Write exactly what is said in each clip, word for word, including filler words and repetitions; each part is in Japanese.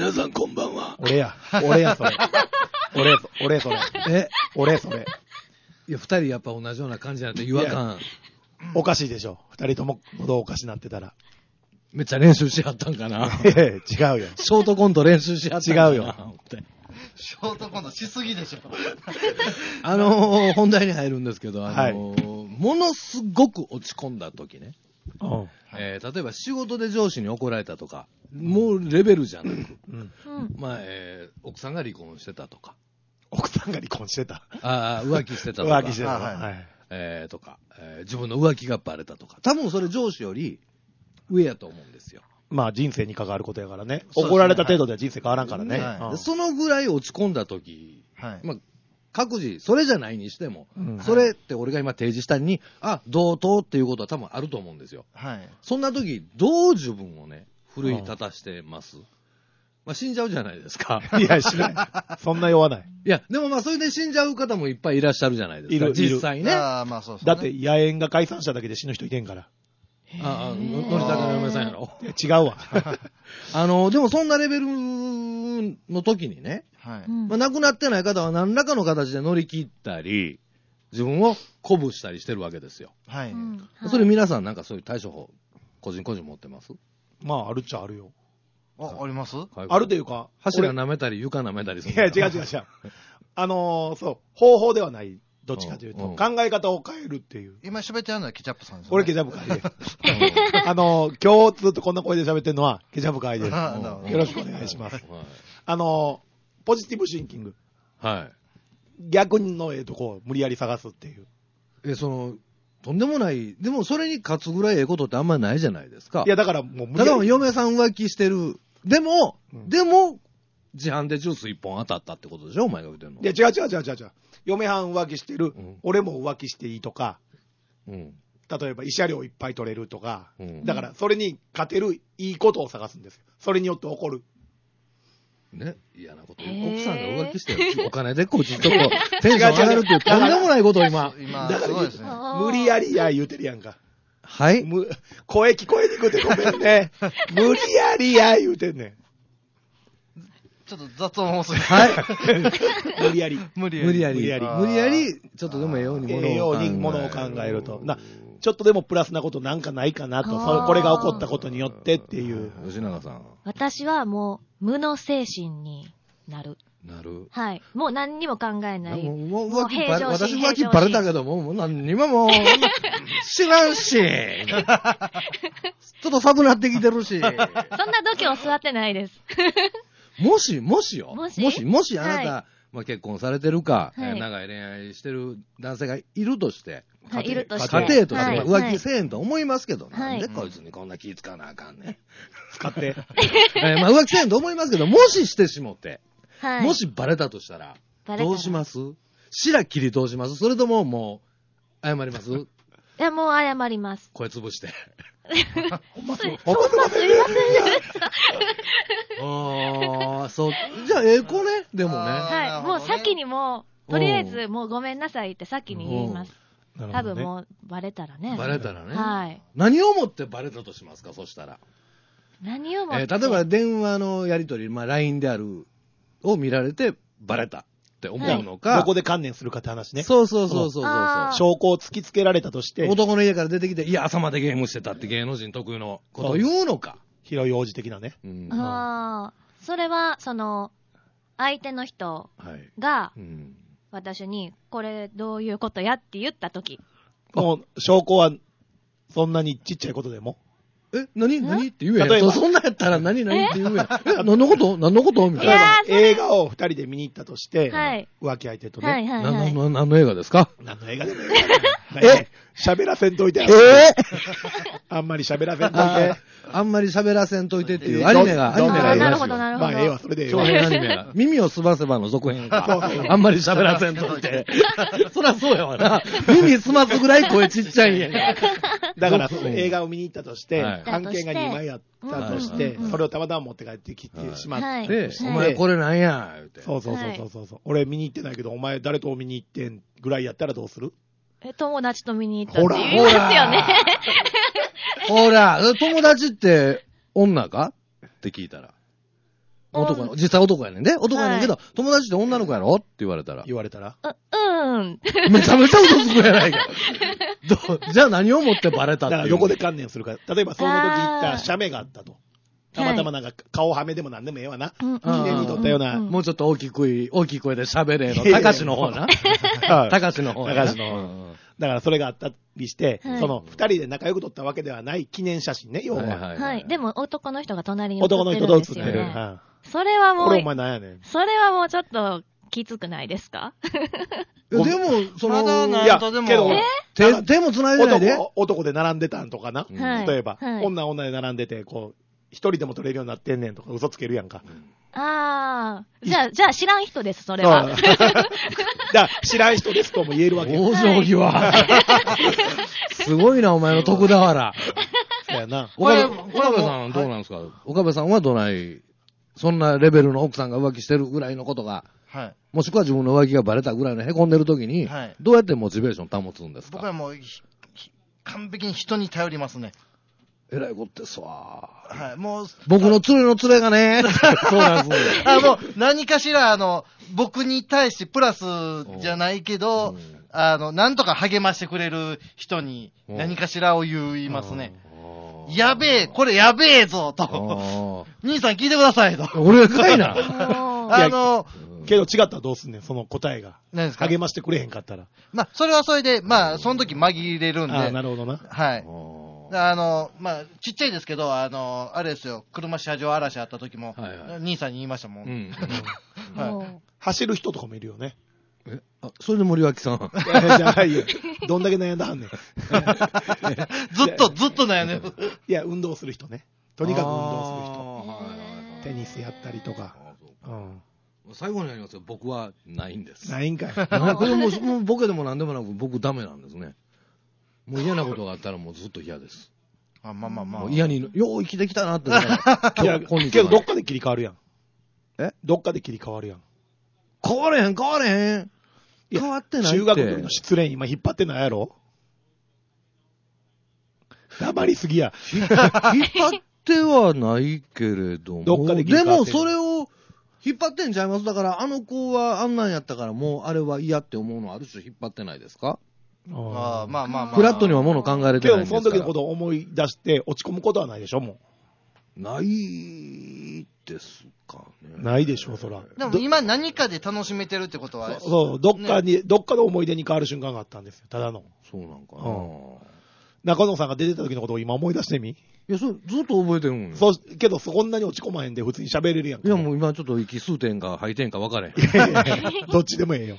皆さんこんばんは。 俺や。俺や、それ。俺、俺、それ。 え俺、それ。 いや、二人やっぱ同じような感じになって違和感。 おかしいでしょ。二人とも喉おかしなってたら。 めっちゃ練習しはったんかな。 ええ、違うよ。 ショートコント練習しはったんかな。 違うよ。 ショートコントしすぎでしょ。 あのー、本題に入るんですけど、あのーはいものすごく落ち込んだ時ね。 うん。 えー例えば仕事で上司に怒られたとか、もうレベルじゃなく、 うん。 うん。 まあ、えー奥さんが離婚してたとか、 奥さんが離婚してた。 ああ、浮気してたとか、 浮気してた。 あはいはい。 えーとか、えー自分の浮気がバレたとか、多分それ上司より上やと思うんですよ。 まあ人生に関わることやからね。 そうですね怒られた程度では人生変わらんからね。 はいうんでそのぐらい落ち込んだ時、 はい。 まあ、各自、それじゃないにしても、 うんそれって俺が今提示したに、あ、同等っていうことは多分あると思うんですよ。 はい。 そんな時、どう自分をね、奮い立たしてます、まあ、死んじゃうじゃないですか。 いや、しない。そんな弱ない。 いや、でもまあ、それで死んじゃう方もいっぱいいらっしゃるじゃないですか。 いるいる実際ね。あああ、まあそうですね。 だって、野縁が解散しただけで死ぬ人いてんから。 あ、ののりたけの嫁さんやろ。 いや違うわ。 あの、でもそんなレベルの時にね、 はい。 うんまあ、亡くなってない方は何らかの形で乗り切ったり、自分を鼓舞したりしてるわけですよ。 はい。 うんそれ皆さんなんかそういう対処法、個人個人持ってます？ まあ、あるっちゃあるよ。 あ、ありますあるというか、 柱俺舐めたり床舐めたりするいや、違う違う違う。あのー、そう、方法ではない。どっちかというと、 うん考え方を変えるっていう。 今喋ってあるのはケチャップさんですよね。 俺、ケチャップ会で。あのー、今日ずっとこんな声で喋ってるのは、ケチャップ会です。 あなるほどよろしくお願いします。 はい。 あのー、ポジティブシンキング。 はい。 逆のええとこを無理やり探すっていう。 え、その、とんでもない、でもそれに勝つぐらいええことってあんまりないじゃないですか。 いや、だからもう無ただ理やり。 嫁さん浮気してる。でも、 うんでも、自販でジュース一本当たったってことでしょお前が言ってんの。 いや、違う違う違う違う違う。嫁はん浮気してる、 うん俺も浮気していいとか、 うん。 例えば慰謝料いっぱい取れるとか、 うんだからそれに勝てるいいことを探すんですよ。それによって起こる。 ね、嫌なことへー奥さんが浮気してお金でこっちちょっとテンション上がるっていうとんでもないことを今。 今、 だからすごいですね。 あー無理やりや言うてるやんか。 はい。 む声聞こえにくくてごめんね。無理やりや言うてんねちょっと雑音多すぎる。 はい。 ん。無理やり。 無理やり。 無理やり。 無理やり無理やり、ちょっとでもええようにええようにものを考えると。なちょっとでもプラスなことなんかないかなと。 あーそこれが起こったことによってっていう。 吉永さん、 私はもう、無の精神になる。 なる。 はい。もう何にも考えない。 もうもうもう浮気バレ、 平常心私浮気バレたけども、もう何にももう、知らんし、ちょっと寒なってきてるし、 そんな度胸座ってないです。 もし、もしよ、 もしもし、もしあなた、 はまあ、結婚されてるか、 はいえー長い恋愛してる男性がいるとして、 はい、いるとして。 家庭としてはい浮気せえんと思いますけど、 はいなんでこいつにこんな気使わなあかんねん。 使って。 えーまあ浮気せえんと思いますけど、もししてしもって、 はい。 もしバレたとしたら、 バレたらどうします白切り通しますそれとももう、謝りますいや、もう謝ります。 声潰して。 ほんまそう。 そんなすいません。 ああ、そう。じゃあ、ええ子ね、でもね。 はい。もう先にもう、とりあえずもうごめんなさいって先に言います。多なるほどね分もうバレたらね。 バレたらね。 はい。 何をもってバレたとしますか、そしたら。 何をもって。 えー例えば電話のやり取り、まあ ライン である、を見られてバレたって思うのか。 どこで観念するかって話ね。 そうそうそうそうそうあー証拠を突きつけられたとして、 男の家から出てきて、いや、朝までゲームしてたって芸能人特有のことを言うのか。 広い王子的なね。 うん。 ああ、それは、その、相手の人はい。 がうん。 私に、これどういうことやって言ったとき。 もう、証拠は、そんなにちっちゃいことでも。 え、何何って言え例えばやん。そそんなんやったら何何って言うやん。え、何のこと何のことみたいな。 いやーそれ映画を二人で見に行ったとして、 はい浮気相手とね。 はいはいはい。 何の何の映画ですか何の映画でもいいからね喋らせんといて。 えあんまり喋らせんといあて。 あんまり喋らせんといてっていうえアニメが、アどニメがありますよあーなるほどなるほど。 まあ、ええわ、それでええわ。 長編アニメが。耳をすばせばの続編か。 そうそうあんまり喋らせんといて。そらそうやわな。耳すますぐらい声ちっちゃいんやんか。 だから、 そう映画を見に行ったとして、 はい関係がにまいあったとして、 うんうんうんそれをたまたま持って帰ってきてしまって、 はいで、 してお前これなんや、言うて。 そうそうそうそうそう、俺見に行ってないけど、お前誰と見に行ってんぐらいやったらどうする？ え、友達と見に行ったっほらて言いますよね。 ほら、友達って女かって聞いたら。 男の、実際男やねんで。男やねんけど、友達って女の子やろって言われたら。 言われたらう、うん。 めちゃめちゃ嘘つくやないか。どじゃあ何をもってバレたっていう。 だからどこで観念するか。例えばその時行った写メがあったと。たまたまなんか顔はめでもなんでもええわな。 うん記念に撮ったような。 もうちょっと大きくい、大きい声で喋れの。 いやいや高しの方な。高しの方やな。 高しの方。だからそれがあったりして、 はいその二人で仲良く撮ったわけではない記念写真ね、要は。 はいはい。でも男の人が隣に写って男の人るんですよと写ってる。うね。 んそれはもうこれお、前なんやねん。 それはもうちょっときつくないですか？ いやでも、その、 まだいやなんとでも。 けど手、手も繋いでないで。 男、男で並んでたんとかな。 うんはい例えば、 はい女女で並んでて、こう、一人でも撮れるようになってんねんとか嘘つけるやんか。 ああ。じゃあ、じゃあ知らん人です、それは。 うんだから知らん人ですとも言えるわけよ。 大将棋は。すごいな、お前の徳田原。 そうやな。 岡部、 これ岡部さんどうなんですか、岡部さんはどないそんなレベルの奥さんが浮気してるぐらいのことが、 はい。 もしくは自分の浮気がバレたぐらいの凹んでる時に、 はいどうやってモチベーション保つんですか？ 僕はもう、ひひ完璧に人に頼りますね。 えらいことですわ。 はい。もう、 僕の連れの連れがね、そうなんですよ。 あの、何かしら、あの、僕に対してプラスじゃないけど、 うんあの、なんとか励ましてくれる人にうん何かしらを言いますね。 あーやべえ、これやべえぞ、と。 あ兄さん聞いてください、と。 ー俺かいな。 おーあの、 けど違ったらどうすんねん、その答えが。 何ですか励ましてくれへんかったら。 まあ、それはそれで、まあ、その時紛れるんで。 ああ、なるほどな。 はい。 ああの、まあ、ちっちゃいですけど、あの、あれですよ、車車上嵐あった時も、 はいはい兄さんに言いましたもん。 ーうん。 はいおー走る人とかもいるよね。 え、あ、それで森脇さん。 いやじゃあいいよ。どんだけ悩んだはんねん。 ずっと、ずっと悩んでる。 いや、運動する人ね。とにかく運動あーはいはいはいする人。テニスやったりとか。 あそうかうん。 最後になりますよ。僕はないんです。 ないんかい。 なこれもうもうボケでも何でもなく僕ダメなんですね。もう嫌なことがあったらもうずっと嫌です。 あまあまあまあ。 もう嫌に、よう生きてきたなって思ったら。 いや、 今日けどどっかで切り替わるやん。 えどっかで切り替わるやん。 変われへん、変われへん。 いや変わってないって。 中学の時の失恋今引っ張ってないやろ黙りすぎや。 引っ張ってはないけれども。 どっかで切りでも替わってんのそれを引っ張ってんちゃいます。だからあの子はあんなんやったからもうあれは嫌って思うのはある種引っ張ってないですか？ あまあまあまあ。 フラットにはもの考えれてけどないんですから。 その時のことを思い出して落ち込むことはないでしょもないですかね。 う。ないでしょ、そら。 でも今何かで楽しめてるってことは、 そうそう、どっかに、どっかの思い出に変わる瞬間があったんですよ、ただの。 そうなんかな。 うん中野さんが出てた時のことを今思い出してみ。 いや、それずっと覚えてるんよ。 そう、けどそこんなに落ち込まへんで普通に喋れるやんか。 いや、もう今ちょっと息吸うてんか吐いてんか分かれへん。 いやいやいやどっちでもええよ。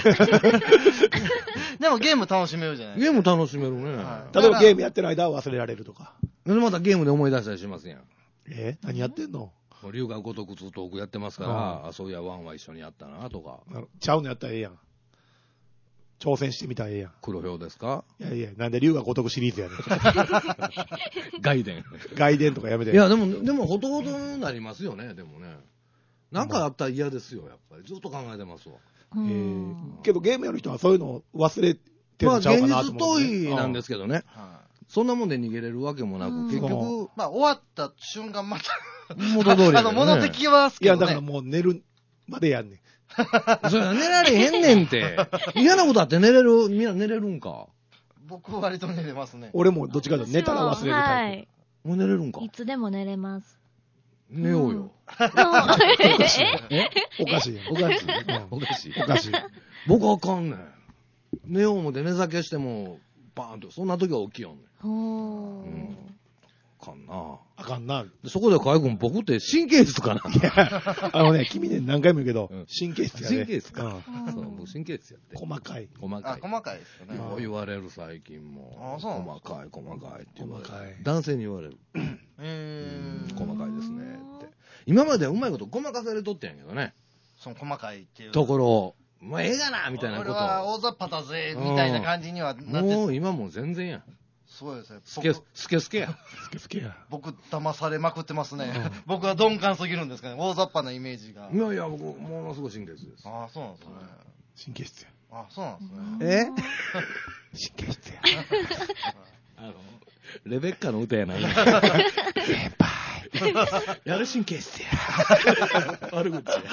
でもゲーム楽しめるじゃないですゲーム楽しめるね。 はい例えばゲームやってる間は忘れられるとか。 で、またゲームで思い出したりしますやん。 え何やってんの龍が如くずっと僕やってますから、あ、そういや、ワンは一緒にやったな、とか。 あのちゃうのやったらええやん。挑戦してみたらええやん。 黒豹ですか？ いやいや、なんで龍が如くシリーズやねん。 外伝。 外伝とかやめて。 いや、でも、でも、ほとほとになりますよね、でもね。なんかあったら嫌ですよ、やっぱり。ずっと考えてますわ。 えーけどゲームやる人はそういうのを忘れてるまあ、 んちゃう現かなと思う、 実逃避なんですけどね。 か。はいそんなもんで逃げれるわけもなく、 うん結局、 まあ終わった瞬間また、 元通りやあの、物的きますいや、 けどね。 だからもう寝るまでやんねん。 それ寝られへんねんって。嫌なことあって寝れる、みんな寝れるんか。 僕割と寝れますね。 俺もどっちかというと寝たら忘れるタイはい。 もう寝れるんか。 いつでも寝れます。 寝ようよ。 ええプ。おかしいやん。 おかしいうんおかしい。 おかしい。 僕あかんねん。寝よう思て寝酒しても、バーンと、そんな時は起きよんねん。 ほーうんあかんな。 あかんな。 でそこで河合君、僕って神経質かな。 あのね、君ね、何回も言うけどうん、 神経質やね。 神経質か。 うんそう、僕神経質やって。 細かい。 あ、 細かい。 細かいですよね。 よう言われる最近も。 あそうなんです細かい、細かいって言われる細かい男性に言われる。 えー、 細かいですねって。今まではうまいことごまかされとってんやけどね。 その細かいっていう。 ところを、もうええがなみたいなこ俺は大雑把だぜ、みたいな感じにはと。 なって、 もう今もう全然や。 すごいですね。 スケ、 僕スケスケや。 好き好きや。 僕、騙されまくってますね。僕は鈍感すぎるんですかね。大雑把なイメージが。 いやいや、僕、ものすごい神経質です。 ああ、そうなんですね。 神経質や。 あそうなんですね。 え神経質や。 あの、レベッカの歌やない。 先輩。 やる神経質や。悪口や。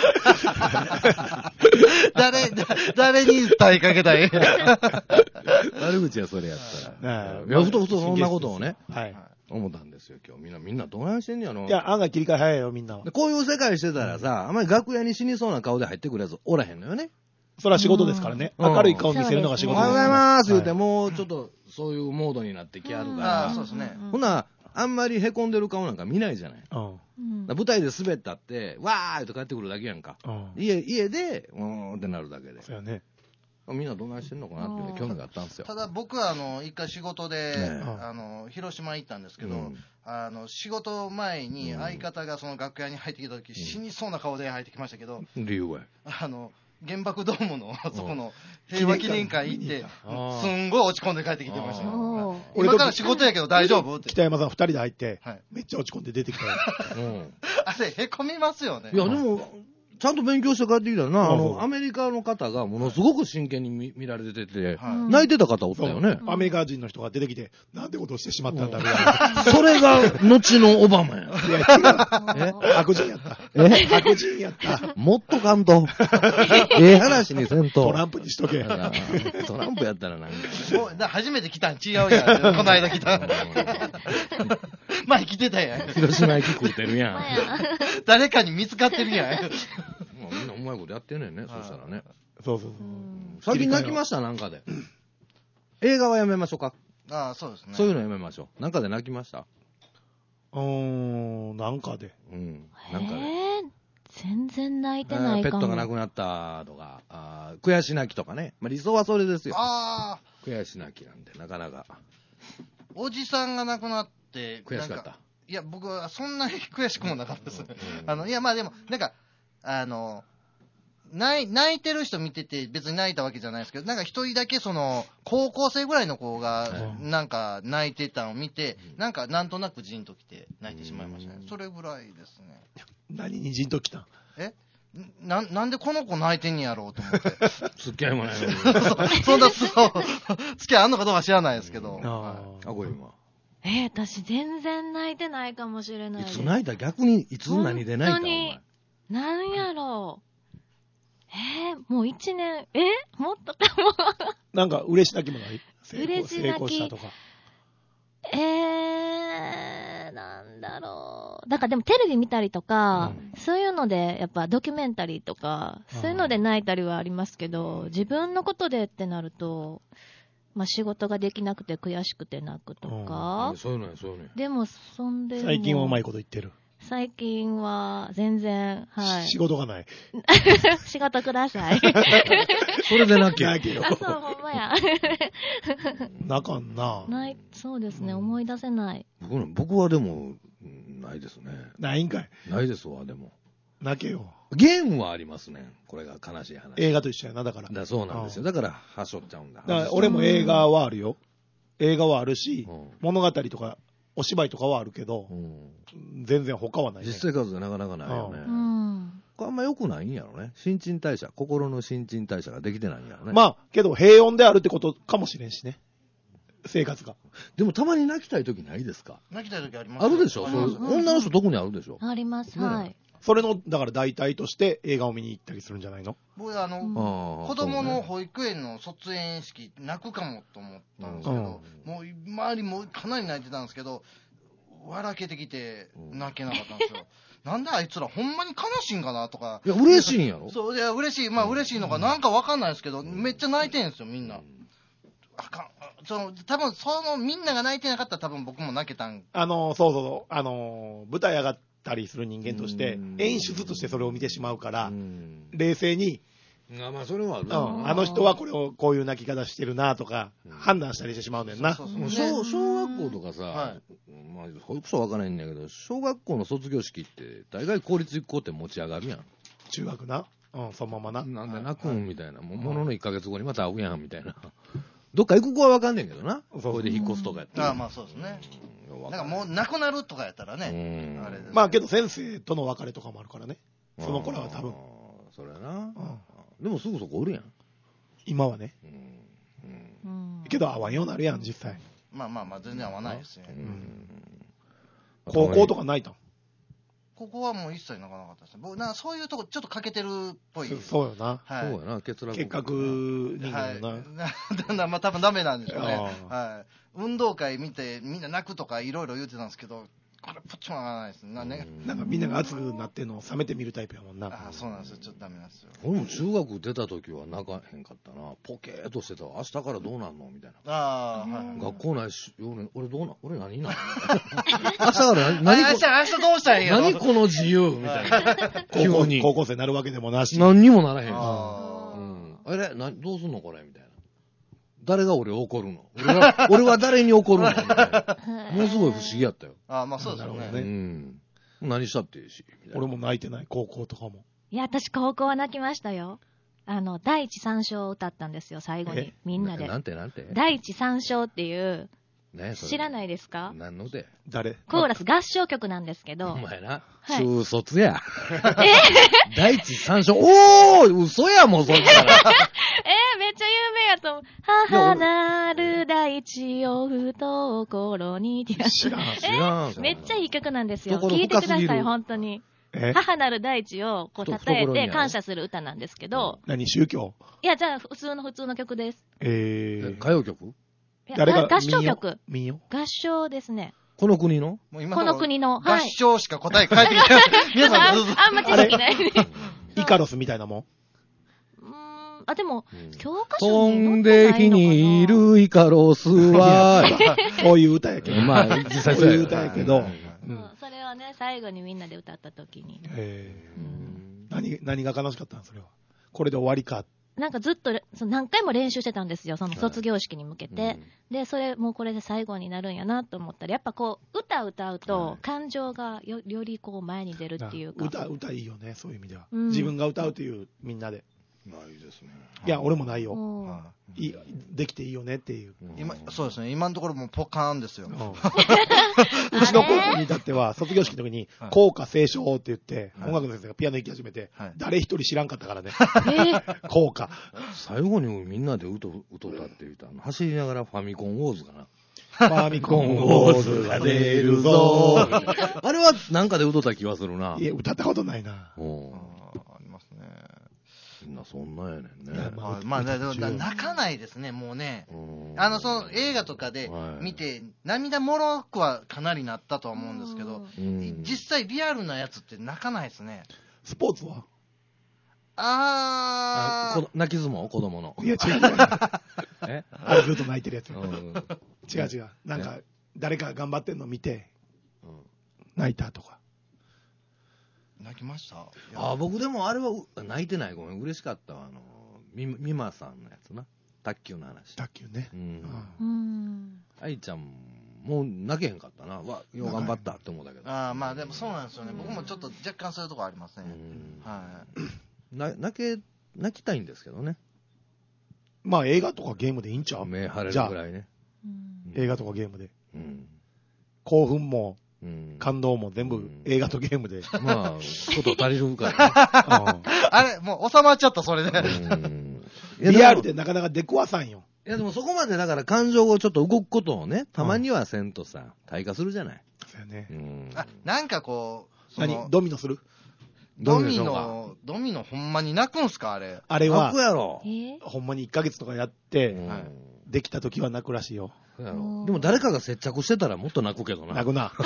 誰、だ誰に訴えかけたい悪口や、それやったら。 ねえいや、ふとふとそんなことをね、 はい。 思ったんですよ、今日。みんな、みんなどないしてんねやろ。 いや、案外切り替え早いよ、みんなはで。こういう世界してたらさ、あんまり楽屋に死にそうな顔で入ってくるやつおらへんのよね。 それは仕事ですからね。 うん明るい顔見せるのが仕お事ですから。 はようございます言うて、 はいもうちょっとそういうモードになってきはるかああ、 ら。 そうですね。 ほな、あんまりへこんでる顔なんか見ないじゃない。 うん。 うん舞台で滑ったって、わーって帰ってくるだけやんか。 うん。 家、家で、うーんってなるだけで。 そうやね。 みんなどないしてんのかなっていうね、興味があったんですよ。 ただ僕はあの一回仕事で、 ねえあの広島行ったんですけど、 うんあの仕事前に相方がその楽屋に入ってきた時、 ん死にそうな顔で入ってきましたけど、 理由は。 あの原爆ドームのそこの平和記念館行ってあーすんごい落ち込んで帰ってきてましたよ。 おー今から仕事やけど大丈夫って。 北山さん二人で入って、 はいめっちゃ落ち込んで出てきたよ。 うん。 あれへこみますよね。 いや、でも、ちゃんと勉強して帰ってきたよな。あそうそうの、アメリカの方がものすごく真剣に見見られてて、 はい泣いてた方おったそうよね。 アメリカ人の人が出てきて、なんてことをしてしまったんだみたいな。 それが、後のオバマや。 いや、違う。悪人やった。 え悪人やった。 もっとかんと。ええ話にせんと。 トランプにしとけ。 いやトランプやったらなんか。 もうな初めて来たん違うやん。この間来た。前来てたやん。 広島駅食うてるやん。 まや誰かに見つかってるやん。 もうみんなうまいことやってんねんね、そしたらね。 そうそうそう。 最近泣きました、なんかで。映画はやめましょうか。 ああ、そうですね。 そういうのやめましょう。なんかで泣きました。 うーん、なんかで。 うん。なんかで。 えー、全然泣いてあないかも。 ーペットが亡くなったとか、あー悔し泣きとかね。まあ、理想はそれですよ。 ああ、 悔し泣きなんで、なかなか。 おじさんが亡くなって、 悔しかったなんいや、僕はそんなに悔しくもなかったです。 うんあの、いや、まあでも、なんか、あの、泣い泣いてる人見てて別に泣いたわけじゃないですけど、なんか一人だけその、高校生ぐらいの子がは、 なんか泣いてたのを見て、 うんなんかなんとなくジーンときて泣いてしまいましたねう。んそれぐらいですね。 何にじんときたん？ えな、なんでこの子泣いてんねやろうと思って。 付き合いもないのに。 そんな、そう、付き合いあんのかどうか知らないですけど。 ああ、これ今。 えー、私全然泣いてないかもしれないいです。 つ泣いた逆に、いつ何で泣いたお本当に前。 なんやろう。えー、もう一年、えもっとかも。 なんか嬉し泣きもない？成功嬉し泣き成功したとか。 えー、なんだろう。だからでもテレビ見たりとか、そういうので、やっぱドキュメンタリーとか、そういうので泣いたりはありますけど、自分のことでってなると、まあ仕事ができなくて悔しくて泣くとか、 そういうのや、そういうのや。 でもそんでも最近はうまいこと言ってる。 最近は全然、はい。 仕事がない。 仕事ください。 それで泣け。 泣けよあ、そう、ほんまや。 なかんな。 ない、そうですね、思い出せない。 僕の僕はでも、うんないですね。 ないんかい。 ないですわ、でも。 泣けよ。 ゲームはありますね。これが悲しい話。 映画と一緒やな、だから。 だそうなんですよ。だから、はしょっちゃうんだ。 だから俺も映画はあるよ。映画はあるし、 うん物語とか、お芝居とかはあるけどう、ん全然他はない、ね。 実生活でなかなかないよね。 うん。 これあんま良くないんやろね。新陳代謝、心の新陳代謝ができてないんやろね。 まあ、けど平穏であるってことかもしれんしね。生活が。 でもたまに泣きたい時ないですか？ 泣きたい時ありますあるでしょ、 うんそういううん女の人特にあるでしょ。 あります、 ねはい。 それの、だから代替として映画を見に行ったりするんじゃないの？ 僕あの、 うんああ子供のそうね保育園の卒園式泣くかもと思ったんですけうど、 んもう周りもかなり泣いてたんですけど、笑けてきて泣けなかったんですよ。なんであいつらほんまに悲しいんかなとか。 いや、嬉しいんやろ。 そう、いや、嬉しい。まあ嬉しいのかなんかわかんないですけど、めっちゃ泣いてんですよ、みんな。あかん。その、多分その、みんなが泣いてなかったら多分僕も泣けたん。 あの、そうそうそう、あの、舞台上がったりする人間としてうん、 演出としてそれを見てしまうからう、ん冷静に、 あまあ、それはあるう、 なんあの人はこれを、こういう泣き方してるなとか、判断したりしてしまうねんな。 そうそうもうそう小小学校とかさ、 はまあ、保育所は分からへんねんけど、小学校の卒業式って、大概公立行く子って持ち上がるやん。 中学な。うん、そのままな。 なんで泣くんみたいな、もうもののいっかげつごにまた会うやんみたいな。どっか行く子は分かんねんけどな。 そうこれで引っ越すとかやったら。 ああ、まあそうですね。 うんなんかもう亡くなるとかやったらうね。 んあれですまあけど先生との別れとかもあるからね。その子らは多分あ。ーそれな、 うんでもすぐそこおるやん。 今はね。 うんうん。 けど会わんようになるやん、実際。 まあまあまあ全然合わないですね。 うん高校とか泣いたん？ ここはもう一切泣かなかったですね。僕、なんかそういうとこ、ちょっと欠けてるっぽい。 そうよな。 はい。 そうやな、結落結核人間よな。 はい。だんだん、まあ多分ダメなんでしょうね。 あはい。運動会見てみんな泣くとかいろいろ言ってたんですけど、これ、ポッチも上がらないですね。なね。 なんかみんなが熱くなってんのを冷めてみるタイプやもんな。 ああ、そうなんですよ。ちょっとダメなんですよ。 俺も中学出た時は泣かへんかったな。ポケーっとしてたわ。明日からどうなんのみたいな。 ああ、はい。 学校内し、俺、俺どうな、俺何なの明日から何、何明日、明日どうしたらいいの何この自由みたいな。急高校に。 高校生になるわけでもなし。 何にもならへんし。 あうん。あれな、どうすんのこれみたいな。誰が俺怒るの俺は、俺は誰に怒るのみたいな。ものすごい不思議やったよ。 ああ、まあそうですよね。 なるほどねうん。何したっていいし。みたいな俺も泣いてない、高校とかも。 いや、私高校は泣きましたよ。あの、第一三章を歌ったんですよ、最後にえ。 みんなで。 なんてなんて第一三章っていう、 ねそれ知らないですか？ 何ので誰？ コーラス合唱曲なんですけどお。前な、 はい中卒や。第一三章、おー嘘やもん、そんなら。 えー、めっちゃ有名やと思う。母なる大地を懐にってやつ。 知らん。 知らん。 めっちゃいい曲なんですよ。 懐聴いてください、 深すぎる本当に。 え母なる大地をこうふと称え懐にあるて感謝する歌なんですけど、 何宗教？ いや、じゃあ普通の普通の曲です。 えー。 歌謡曲いや誰が？ 合唱曲。 民謡？ 合唱ですね。 この国のもう今この国の。 合はい。 唱しか答え返ってきてない。皆さんずっと。 ああんま知識ない。 イカロスみたいなもん？ うーん、あ、でも、 うん教科書飛にん載ってないのかなで火にいるイカロスは、 そういう歌やけど。 まあ、実際そういう歌やけど。 はいうんうん、それをね、最後にみんなで歌った時に。 えうーん何、何が悲しかったんそれは。これで終わりか。 なんかずっとれその何回も練習してたんですよ、そのはい卒業式に向けて。で、それ、もうこれで最後になるんやなと思ったら、やっぱこう、歌歌うはとい、 感情がよよりこう前に出るっていうか。 歌、歌いいよね、そういう意味では。 うん自分が歌うという、みんなで。 ないですね。 いや、俺もないよ。 うんはいいできていいよねっていう。 今、そうですね。今のところもうポカーンですよ。 うんうちの高校に至っては、卒業式の時にはい、 校歌斉唱って言って、 はい音楽の先生がピアノ弾き始めてはい、 誰一人知らんかったからね。 えー校歌。 最後にみんなで歌歌ったって言ったの走りながらファミコンウォーズかな。 ファミコンウォーズが出るぞ。 あれはなんかで歌った気がするな。 いや、歌ったことないな。 うんあありますね。 みんなそんなんやねんね。 いやまあはいまあ、だだ歌中泣かないですね、もうね。 うんあの、その映画とかではい見て、涙もろくはかなりなったとは思うんですけど、 うん実際リアルなやつって泣かないですね。 スポーツはあーあこ、泣き相撲子供の。 いや、違う。 えあれずっと泣いてるやつ。 うん違う違う。なんか、誰か頑張ってんの見て、 うん泣いたとか。 泣きましたいやあ、僕でもあれはう泣いてない。ごめん、嬉しかったわ。あの、み、みまさんのやつな。卓球の話。 卓球ねう。 うんん。 うん。 愛ちゃんもう泣けへんかったな。わ、よう頑張ったって思ったけど。 あーまあでもそうなんですよね。僕もちょっと若干そういうとこありますね。 うんはい。 な泣け、泣きたいんですけどね。 まあ映画とかゲームでいいんちゃう目腫れじゃあるぐらいね。 うん映画とかゲームで。 うん。 興奮もうん。 感動も全部映画とゲームで。 まあ、こと足りるからね。 あれ、もう収まっちゃった、それで。 うんいやリアルでもでなかなか出くわさんよ。 いやでもそこまでだから感情をちょっと動くことをね、たまにはせんとさ、退化するじゃない。 そうやねう。ん。 あ、なんかこう、その何ドミノするドミドミノノ、ドミノほんまに泣くんすか、あれ。 あれは泣く、やろえ。ーほんまにいっかげつとかやっうて、 んはいできた時は泣くらしいよ。 そうやろでも誰かが接着してたらもっと泣くけどな。 泣くな。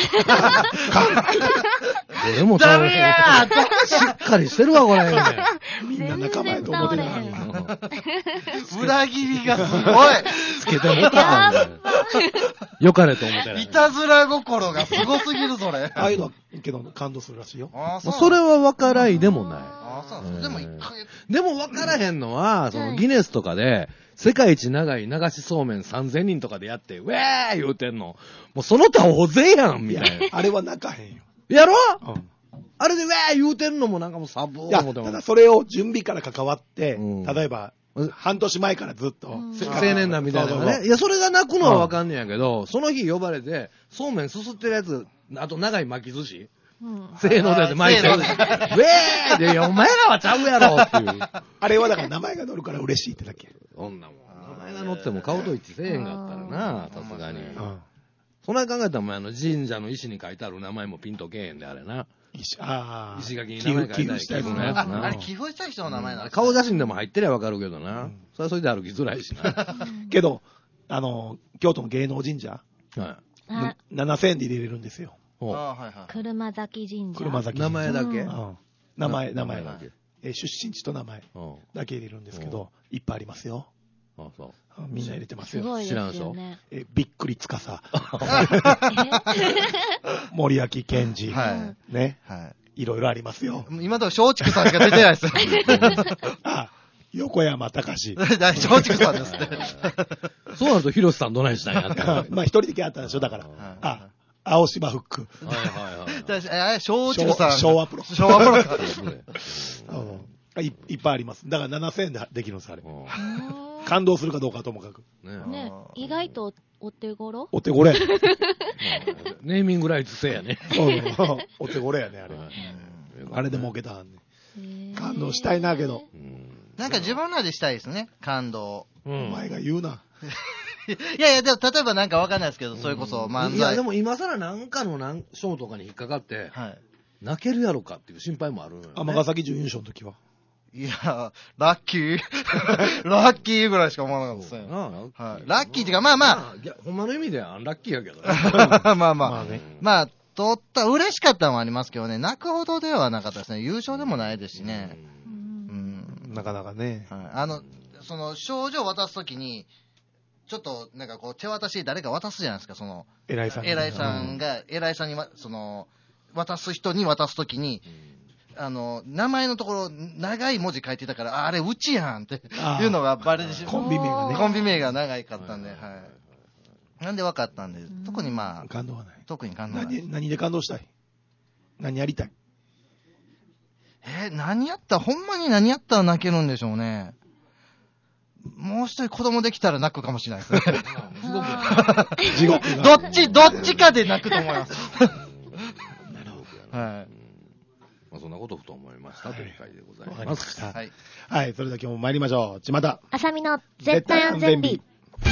俺もダメやしっかりしてるわ、これ。 みんな仲間やと思ってたのに。 うん裏切りがすごつけてもったからね。よかれと思ってないい。いたずら心がすごすぎる、それ。 ああいうのはけど感動するらしいよ。 あーそれは分からいでもない。 あーそうなんですでも一回、 でも分からへんのは、そはいのギネスとかで、世界一長い流しそうめんさんぜんにんとかでやって、ウェー言うてんの。もうその他大勢やん、みいやたいな。、 あれは泣かへんよ。 やろうんあれでウェー言うてんのもなんかもうサブーいや、 思ってもただそれを準備から関わって、 うん例えば、半年前からずっと、 うんせ青年団みたいなのそうそうそうがね。いや、それが泣くのはわかんねやけど、その日呼ばれて、そうめんすすってるやつ、あと長い巻き寿司、 うんせーのでやって巻いてる。ウせェーで、いや、お前らはちゃうやろっていう。 あれはだから名前が載るから嬉しいってだけ。 そんなもん。名前が載っても顔と一致せえへんかったらな、さすがに。 うんそんな考えたら、お前あの神社の石に書いてある名前もピンとけえへんで、あれな。 石あ石垣に寄付名前書いたり寄付したやつね。 寄付のやつあ、あれ寄付した人の名前なんですか？ 顔写真でも入ってりゃわかるけどな。 うんそれはそれで歩きづらいしな。 けど、あの、京都の芸能神社、 はあ、 ななせんえんで入れれるんですよ。 い。ほうあはいはい。 車崎神社。 車崎名神社。 前だけううん名前、名前名前だけ。 えー出身地と名前うん。 だけ入れるんですけど、いっぱいありますよ。 あ、そうんみんな入れてますよ。 すごいですよね。 えーびっくりつかさ、 え森脇健児、 はね、 い。はい。 いろいろありますよ。 今のところ松竹さんしか出てないです。 あ、横山隆。 大松竹さんですね。 う。そうなると、広瀬さんどないしたんやって。はいまあ一人だけあったんでしょ、だから。 はいあ、青島フック。 はいはい。 だからえ松竹さん。 昭和プロ。 昭和プロか。 うんいいっぱいあります。だからななせんえんでできるんです、あれ。 うんー感動するかどうかはともかく。 ねね、意外とお手頃お手ごれ。 ネーミングライツ制やね。 そうお手ごれやね、あれ。 はいあれで儲けたんね。 へー感動したいなけど。 うんなんか自分らでしたいですね、感動。 うんお前が言うな。 いやいや、でも例えばなんかわかんないですけど、それこそ漫才。 いや、でも今更なんかのなんショーとかに引っかかって、 はい。 泣けるやろかっていう心配もあるのよ、ね。 尼崎準優勝の時は。 いや、ラッキー。ラッキーぐらいしか思わなかったですね。 なあなんかはい。ラッキーっていうか、まあまあ。いや、ほんまの意味ではアンラッキーやけどね。 あ、まあまあ。 まあね。 まあ、取った、嬉しかったのはありますけどね、泣くほどではなかったですね。優勝でもないですしね。 ううんん。 なかなかね。 はい。あの、その、賞状渡すときに、ちょっと、なんかこう、手渡しで誰か渡すじゃないですか、その、 偉いさんに。 偉いさんが、偉いさんにわ、その、渡す人に渡すときに、あの、名前のところ、長い文字書いてたから、ああれ、うちやんってあーいうのがバレてしまコンビ名がね。 コンビ名が長いかったんで、はい。なんで分かったんで、特にまあ、 感動はない。 特に感動ない。 何、何で感動したい何やりたいえー何やったほんまに何やったら泣けるんでしょうね。もう一人子供できたら泣くかもしれないですね。 すごく。 地獄が。 どっち、どっちかで泣くと思います。はい。 まあ、そんなことふと思いましたという回でございわかりま。 ますした。 はい。 はい、それでは今日も参りましょう。ちまた。 あさみの絶対安全日。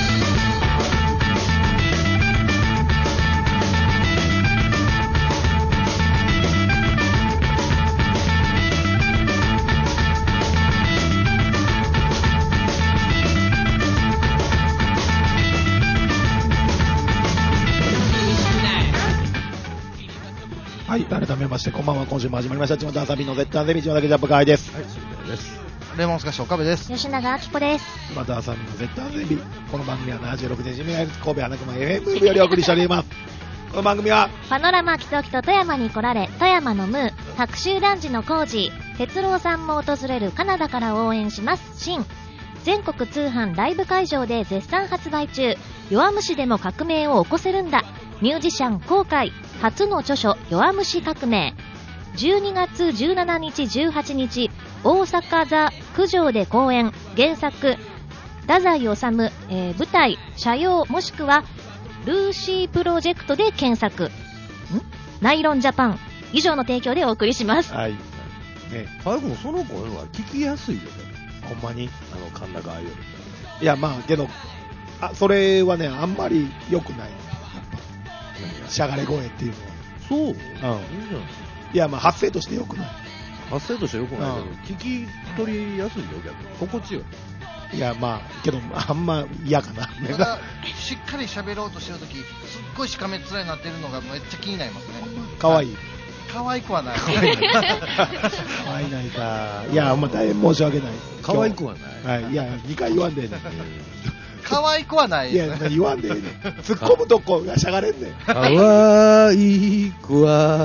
はい、改めまして、こんばんは。今週も始まりました。ちまたあさみの絶対安全日、ちまたけジャンプ会です。 はい、それではです。 レモンスカッシュ岡部です。 吉永明子です。 ちまたあさみの絶対安全日。この番組はななじゅうろくてんじめ神戸花熊 エフエム よりお送りしております。この番組は、 パノラマキトキと富山に来られ、富山のムー、白州男児のコージー、哲郎さんも訪れるカナダから応援します。シン。全国通販ライブ会場で絶賛発売中。弱虫でも革命を起こせるんだ。ミュージシャン後悔。初の著書、弱虫革命。じゅうにがつじゅうしちにち、じゅうはちにち、大阪座九条で公演。原作、太宰治、えー舞台、社用もしくはルーシープロジェクトで検索。んナイロンジャパン。以上の提供でお送りします。 はい。ね、 最後のその声は聞きやすいよね。 ほんまに。 あの、甲高いより。 いや、まあ、けど、あ、それはね、あんまり良くない。やっぱ、しゃがれ声っていうのそう、いいは。うん。 じゃない。 いや、まあ、発声として良くない。 発声としてはよくないけど、聞き取りやすいよ、逆に。心地よい。 いや、まあ、けど、あんま嫌かな。 ただ、しっかり喋ろうとしてるとき、すっごいしかめっ面になってるのがめっちゃ気になりますね。 かわいい。 可愛くはない。 かわいないか。いや、まあ、大変申し訳ない。 可愛くはない。 はい。いや、にかい言わんでええね可愛くはないん。いや、 ですね。 言わんでええねん。突っ込むとこがしゃがれんねん。 可愛くは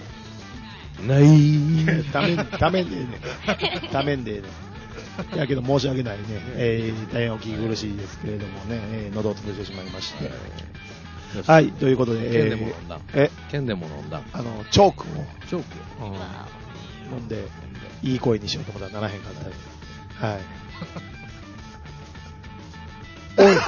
ない。 ためん、ためんでええねん。ためんでええねん。いやけど申し訳ないね。えー、大変お聞き苦しいですけれどもね、えー、喉を潰してしまいまして。はい、ということで、 剣でも飲んだ。 え、 剣でも飲んだ。 あの、チョークを、 チョークうん、飲んで、いい声にしようと思ったらならへんかったです。はい。おい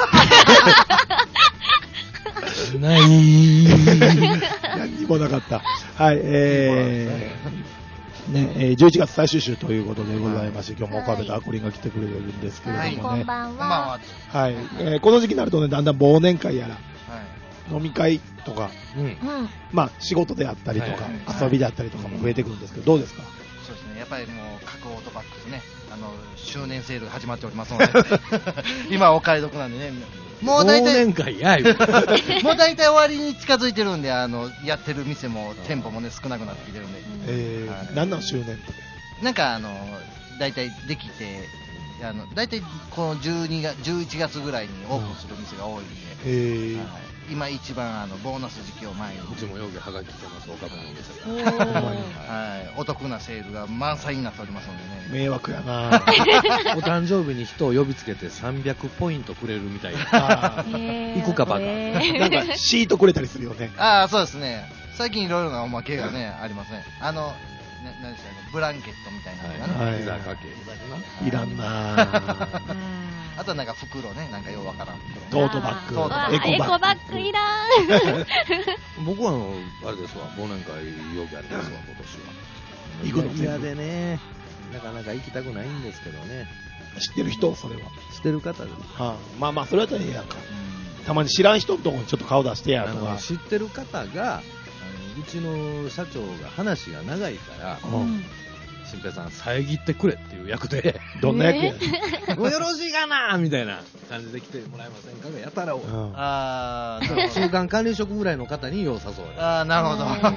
ない。 何にもなかった。はい、えー、ね、えー、じゅういちがつ最終週ということでございまして、今日も岡部とアクリンが来てくれるんですけれどもね。 こんばんこんばんは。 は。 はい、えー、この時期になるとね、だんだん忘年会やら、 はい。 飲み会とか、 うん。 うん。 まあ仕事であったりとか、 はい遊びであったりとかも増えてくるんですけど、どうですか？ そうですね、やっぱりもう各オートバックスね、あの周年セールが始まっておりますので、今お買い得なんでね、もう大忘体、 年会や、言うてもう大体終わりに近づいてるんで、あのやってる店も店舗もね少なくなってきてるんで、 えはいー、何の周年って？ なんかあの大体できて、あの大体このじゅうにがつじゅういちがつぐらいにオープンする店が多いんで、 えー、 はい、今一番あのボーナス時期を前に、 うちもよくはがき来てます、おかぶのお店おが。 ーはい、お得なセールが満載になっておりますのでね。 迷惑やなお誕生日に人を呼びつけてさんびゃくポイントくれるみたいな。 あへー行くかバカへーーなんかシートくれたりするよね。 ああ、そうですね。最近いろいろなおまけがね、ありますね。あの、な何でしたっけ、ブランケットみたいなのがね。 はいピザかけ。 いらんなあとはなんか袋ね、なんかようわからん袋。 トートバッグトートバッグエコバッグいらん。 僕はあの、あれですわ、忘年会容器ありますわ、今年は。 行くの嫌でね、なかなか行きたくないんですけどね。 知ってる人それは。 してる方です。 はあ、まあまあ、それやったらええやんか。たまに知らん人のとこにちょっと顔出してやあとかの。知ってる方が、あのうちの社長が話が長いから、 うん新平さん遮ってくれっていう役で、 どんな役やねん。 もうよろしいかなみたいな感じで来てもらえませんかがやたらを。 うんああ、なるほど。 中間管理職ぐらいの方によう誘われる。 ああ、なるほど。 はい。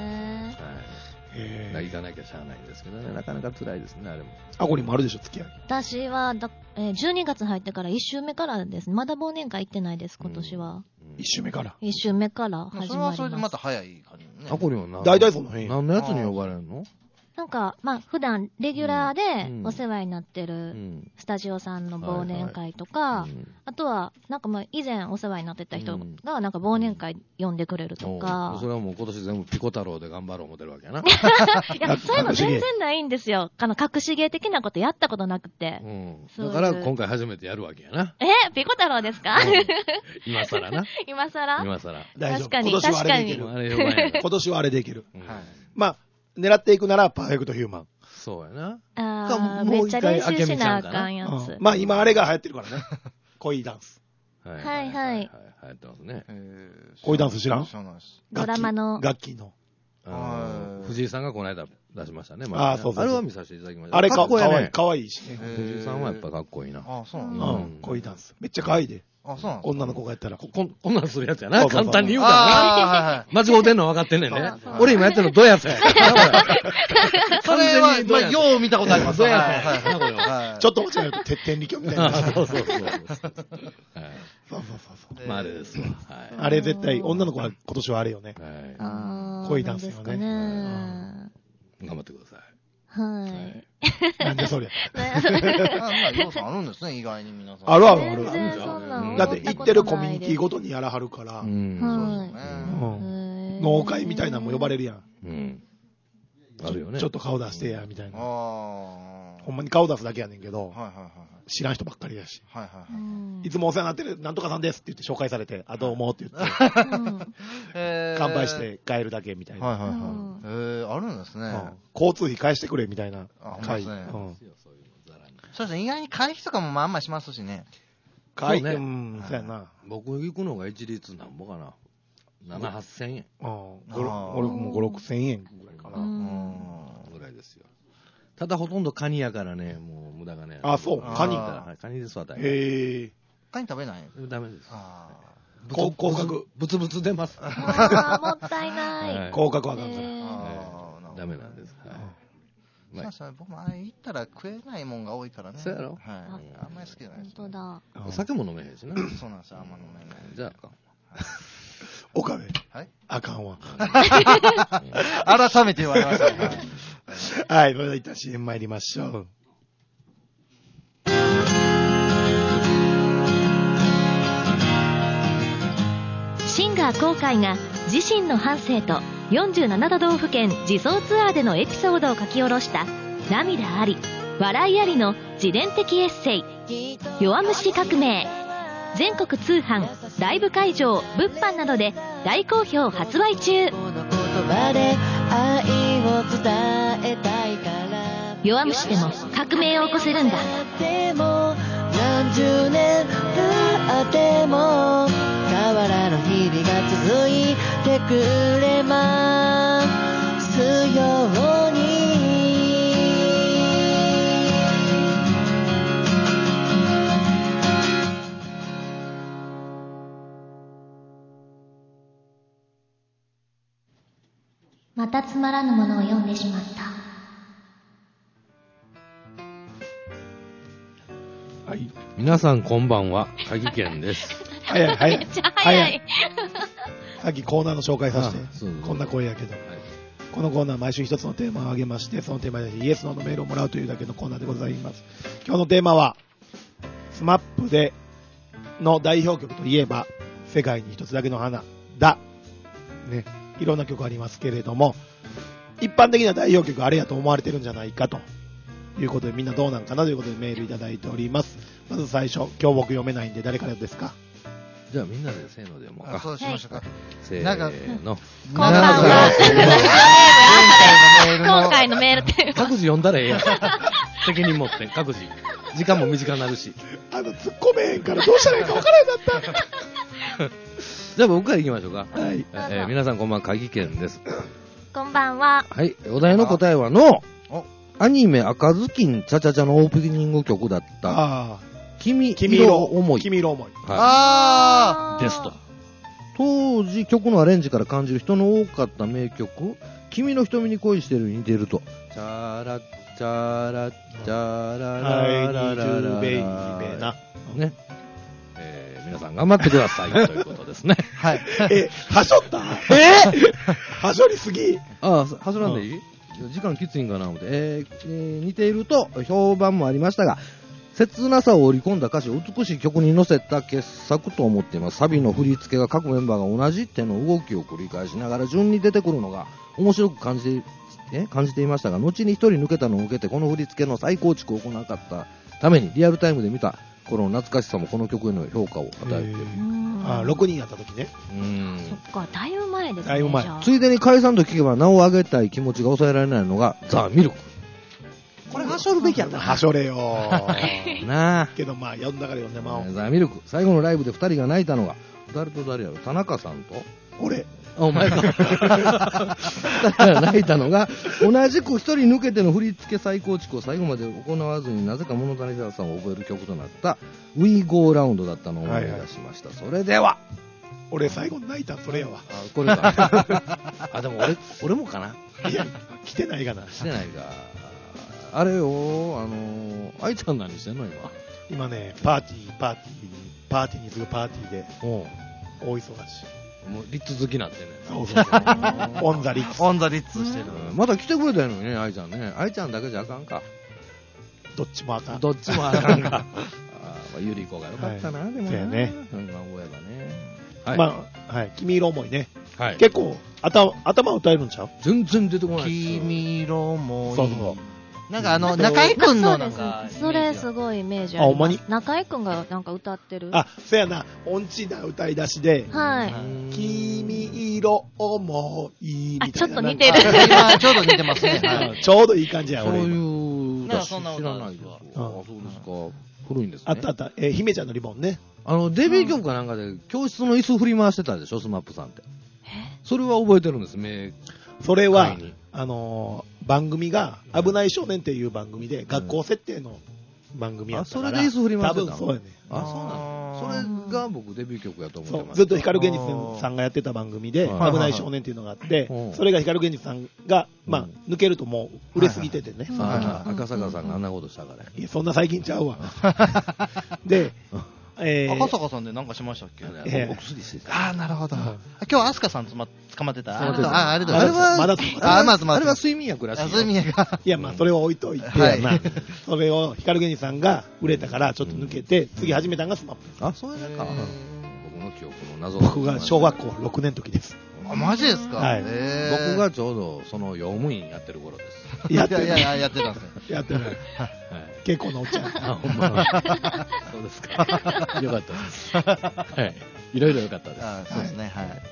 へーだから行かなきゃしゃあないんですけどね、なかなか辛いですね、あれも。 あこにもあるでしょ、付き合い。 私はだ、えーじゅうにがつ入ってからいっ週目からですね。まだ忘年会行ってないです、今年は。 うん一周目から。 いっ週目からそれ始まります。 はそれでまた早い感じね。 あこりはな、 大体その辺。 何のやつに呼ばれるの？ なんか、まあ、普段、レギュラーうんでお世話になってうるん。 スタジオさんの忘年会とか、 うんあとは、なんかまあ、以前お世話になってた人が、なんか忘年会呼んでくれるとおかう、それはもう今年全部ピコ太郎で頑張ろう思ってるわけやな。 いや、そういうの全然ないんですよ。あの、隠し芸的なことやったことなくて。 うん。 そういうだから今回初めてやるわけやな。 えピコ太郎ですか今更な。 今更今更。 大丈夫。 確かに今年はあれでいけるもう。あれよばんやな今年はあれでいける。 うんはい。 まあ、狙っていくならパーフェクトヒューマン。 そうやな。 あー、 もう一めっちゃ練回習しなあかんやうんつ。 まあ今あれが流行ってるからね。恋ダンス。 はいはいはい流行ってますね。 えー恋ダンス知らん知らないです。 ドラマの楽器の。 あのはい藤井さんがこの間出しましたね。まあーそうそうそうあれは見させていただきました。 あれかかっこいいねかわいい、。かわいいしね。 藤井さんはやっぱかっこいいな。 ああ、そうなんうだ。 ん。恋ダンス。めっちゃ可愛いで。 あ、そうなんだ。 女の子がやったら。 こ、こんこんなんするやつやな。 そうそうそう簡単に言うからな。 ああ、はいはい。 間違うてんの分かってんねんねそうそう。 俺今やってるのどやつやからな。 それは、まあ、よう見たことあります。 どやはいつやからな、これは。 はい。 ちょっと間違えると、て天理教みたいな。 あそうそうそうそうそう。はいそうそうそう。 まああれですわ。はい。 あれ絶対、女の子は今年はあれよね。 はい。 あー恋ダンスよねなんですかね。 頑張ってください。 はい。 なんでそれ。 あ、まあ、要素あるんですね、意外に皆さん。 あるあるある全然そんなんだって行ってるコミュニティごとにやらはるから、 うん。 はい。 ねうん農会みたいなのも呼ばれるやん。 うん。あるよね。 ちょっと顔出してや、みたいあな。 あ。 ほんまに顔出すだけやねんけど、 はいはいはい知らん人ばっかりやし。 はい。はいはいうんいつもお世話になってる、なんとかさんですって言って紹介されて、あ、どうもって言って、 うんはい。 乾杯し。て帰るだけみたいな。 はいはいはいうん。 えー、あるんですね。 うん交通費返してくれみたいなあほんま会。 ですねうんそうですね、意外に会費とかもまあまあしますしね。 会そうねうん、そうやな。 僕行くのが一律なんぼかな。なな、はっせんえんうん、ごあー俺もご、ろくせんえんぐらいかな。 ううんん。 ぐらいですよ。ただほとんどカニやからね、もう無駄がね。 あそうカニはいカニですわ、大体。 へえ。 カニ食べないダメです。 あこ降格。 ブツブツ出ます。 あーもったいない。 はい降格はあかんから。 えーあ。ああ、 ダメなんです。はいそうですね、僕もあれ行ったら食えないもんが多いからね。 そうやろはい。あんまり好きじゃない本です、 当だ。 うんお酒も飲めへんしな。 そうなんですよ、あんま飲めない。 じゃあ、 岡部、 はいあかんわ。 改めて言われましたね。 はい、それでは一旦 シーエム 参りましょう。 シンガー航海が自身の半生とよんじゅうなな都道府県自走ツアーでのエピソードを書き下ろした涙あり笑いありの自伝的エッセイ「弱虫革命」全国通販ライブ会場物販などで大好評発売中。弱虫でも革命を起こせるんだ。 何十年経っても変わらぬ日々が続いてくれますようにまたつまらぬものを読んでしまった。 はい。 皆さんこんばんは、鍵健です。 早い、早い。 めっちゃ早い。 さっきコーナーの紹介させて、 そうそうこんな声やけど、 はい、 このコーナー毎週一つのテーマを挙げまして、そのテーマでイエスノーのメールをもらうというだけのコーナーでございます。今日のテーマは、スマップでの代表曲といえば、世界に一つだけの花だ。ね。いろんな曲ありますけれども、一般的な代表曲あれやと思われてるんじゃないかということで、みんなどうなんかなということでメールいただいております。まず最初、今日僕読めないんで誰からですか？ じゃあみんなでせーので読もうか。 そうしましょうか。 せーの。 こんばんは。今回のメールって各自読んだらええやん。責任持って各自。時間も短くなるし。 あの突っ込めへんからどうしたらいいか分からへんだった。 じゃあ僕から行きましょうか。 はい。 えー、皆さんこんばんは、鍵健です。 こんばんは。 はい。お題の答えはの、アニメ赤ずきんちゃちゃちゃのオープニング曲だった。 あ君色思い。 君色思い。 はい。 あーですと。当時曲のアレンジから感じる人の多かった名曲、君の瞳に恋してるに似てると。チャラッチャラッチャララララララベイベな。ね。えー、皆さん頑張ってくださいということですね。 はい。 え、はしょったえはしょりすぎ。 ああ、はしょらんでいい、うん、時間きついんかな思って。えーえー、似ていると評判もありましたが、切なさを織り込んだ歌詞を美しい曲に乗せた傑作と思っています。サビの振り付けが各メンバーが同じ手の動きを繰り返しながら順に出てくるのが面白く感じて、え感じていましたが、後に一人抜けたのを受けてこの振り付けの再構築を行わなかったためにリアルタイムで見た頃の懐かしさもこの曲への評価を与えている。 ああ、ろくにんやった時ね。 うーん。 そっか、だいぶ前ですね。 だいぶ前。 ついでに解散と聞けば名を上げたい気持ちが抑えられないのがザ・ミルク。これはしょるべきやったな。 はしょれよなあ。 けどまあ読んだから読んでまおう。 ザ・ミルク。最後のライブで二人が泣いたのが誰と誰やろ、田中さんと俺。 あ、お前か。泣いたのが同じく一人抜けての振り付け再構築を最後まで行わずになぜか物足りなさを覚える曲となったWe Go Roundだったのを思い出しました。はいはい、それでは俺最後泣いたそれやわ。 あ、これか。あ、でも俺俺もかな。 いや来てないかな。 来てないか。あれよ、あのー、愛ちゃん何してんの今。 今ね、パーティーパーティーパーティーに次ぐパーティーで大忙し。 もうリッツ好きなんてね。 そうそうそう。オンザリッツ。 オンザリッツしてる。 まだ来てくれたのにね、愛ちゃんね。愛ちゃんだけじゃあかんか。 どっちもあかん。 どっちもあかんか。あ、まあ、ゆり子がよかったな、はい、でもな。そうやね。 今思えばね。はい。 まあ、はい。君色思いね。 はい。 結構、頭、頭歌えるんちゃう？ 全然出てこない。 君色思い。 そうそう。 なんかあの、中井くんのなんか。 それすごいイメージあります。あ、 ほんまに？ 中井くんがなんか歌ってる。 あ、そやな。音痴な歌い出しで。 はい。 君色思いみたいな。 あ、ちょっと似てる。 今ちょうど似てますね。 ちょうどいい感じや、 俺。 そういう歌知らないですわ。あ、そうですか。古いんですね。 あったあった。え、姫ちゃんのリボンね。 あの、デビュー曲かなんかで教室の椅子振り回してたでしょ、スマップさんって。それは覚えてるんです、名。 それは、あのー、番組が、危ない少年っていう番組で、学校設定の番組やったから、 うん、あ、それで椅子振り回してたの？ 多分そうやね。 あ、そうなの？それが僕デビュー曲やと思ってます。 ずっと光源氏さんがやってた番組で、危ない少年っていうのがあって、それが光源氏さんが、まあ、抜けるともう売れすぎててね。 赤坂さんがあんなことしたから。 いや、そんな最近ちゃうわ。で、 えー、赤坂さんで何かしましたっけ？ えー、お薬してた。 ああ、なるほど。今日、アスカさんつま、捕まってた。 あ、 あれは、あれは、 まだ、 あ、まずまず。あれは睡眠薬らしい。 睡眠薬。 いや、まあ、それを置いといて、 はい、 まあ、それを、光源氏さんが売れたから、ちょっと抜けて、次始めたのがスマップ。 あ、そうやなか。僕の記憶の謎僕が小学校ろくねんの時です。 あ、マジですか？ はい。 僕がちょうど、その、用務員やってる頃です。 やってない。 いやいや、やってたんですね。 やってない。結構なおっちゃん。 あ、ほんま。そうですか。よかったです。はい。いろいろよかったです。 あ、そうですね、はい。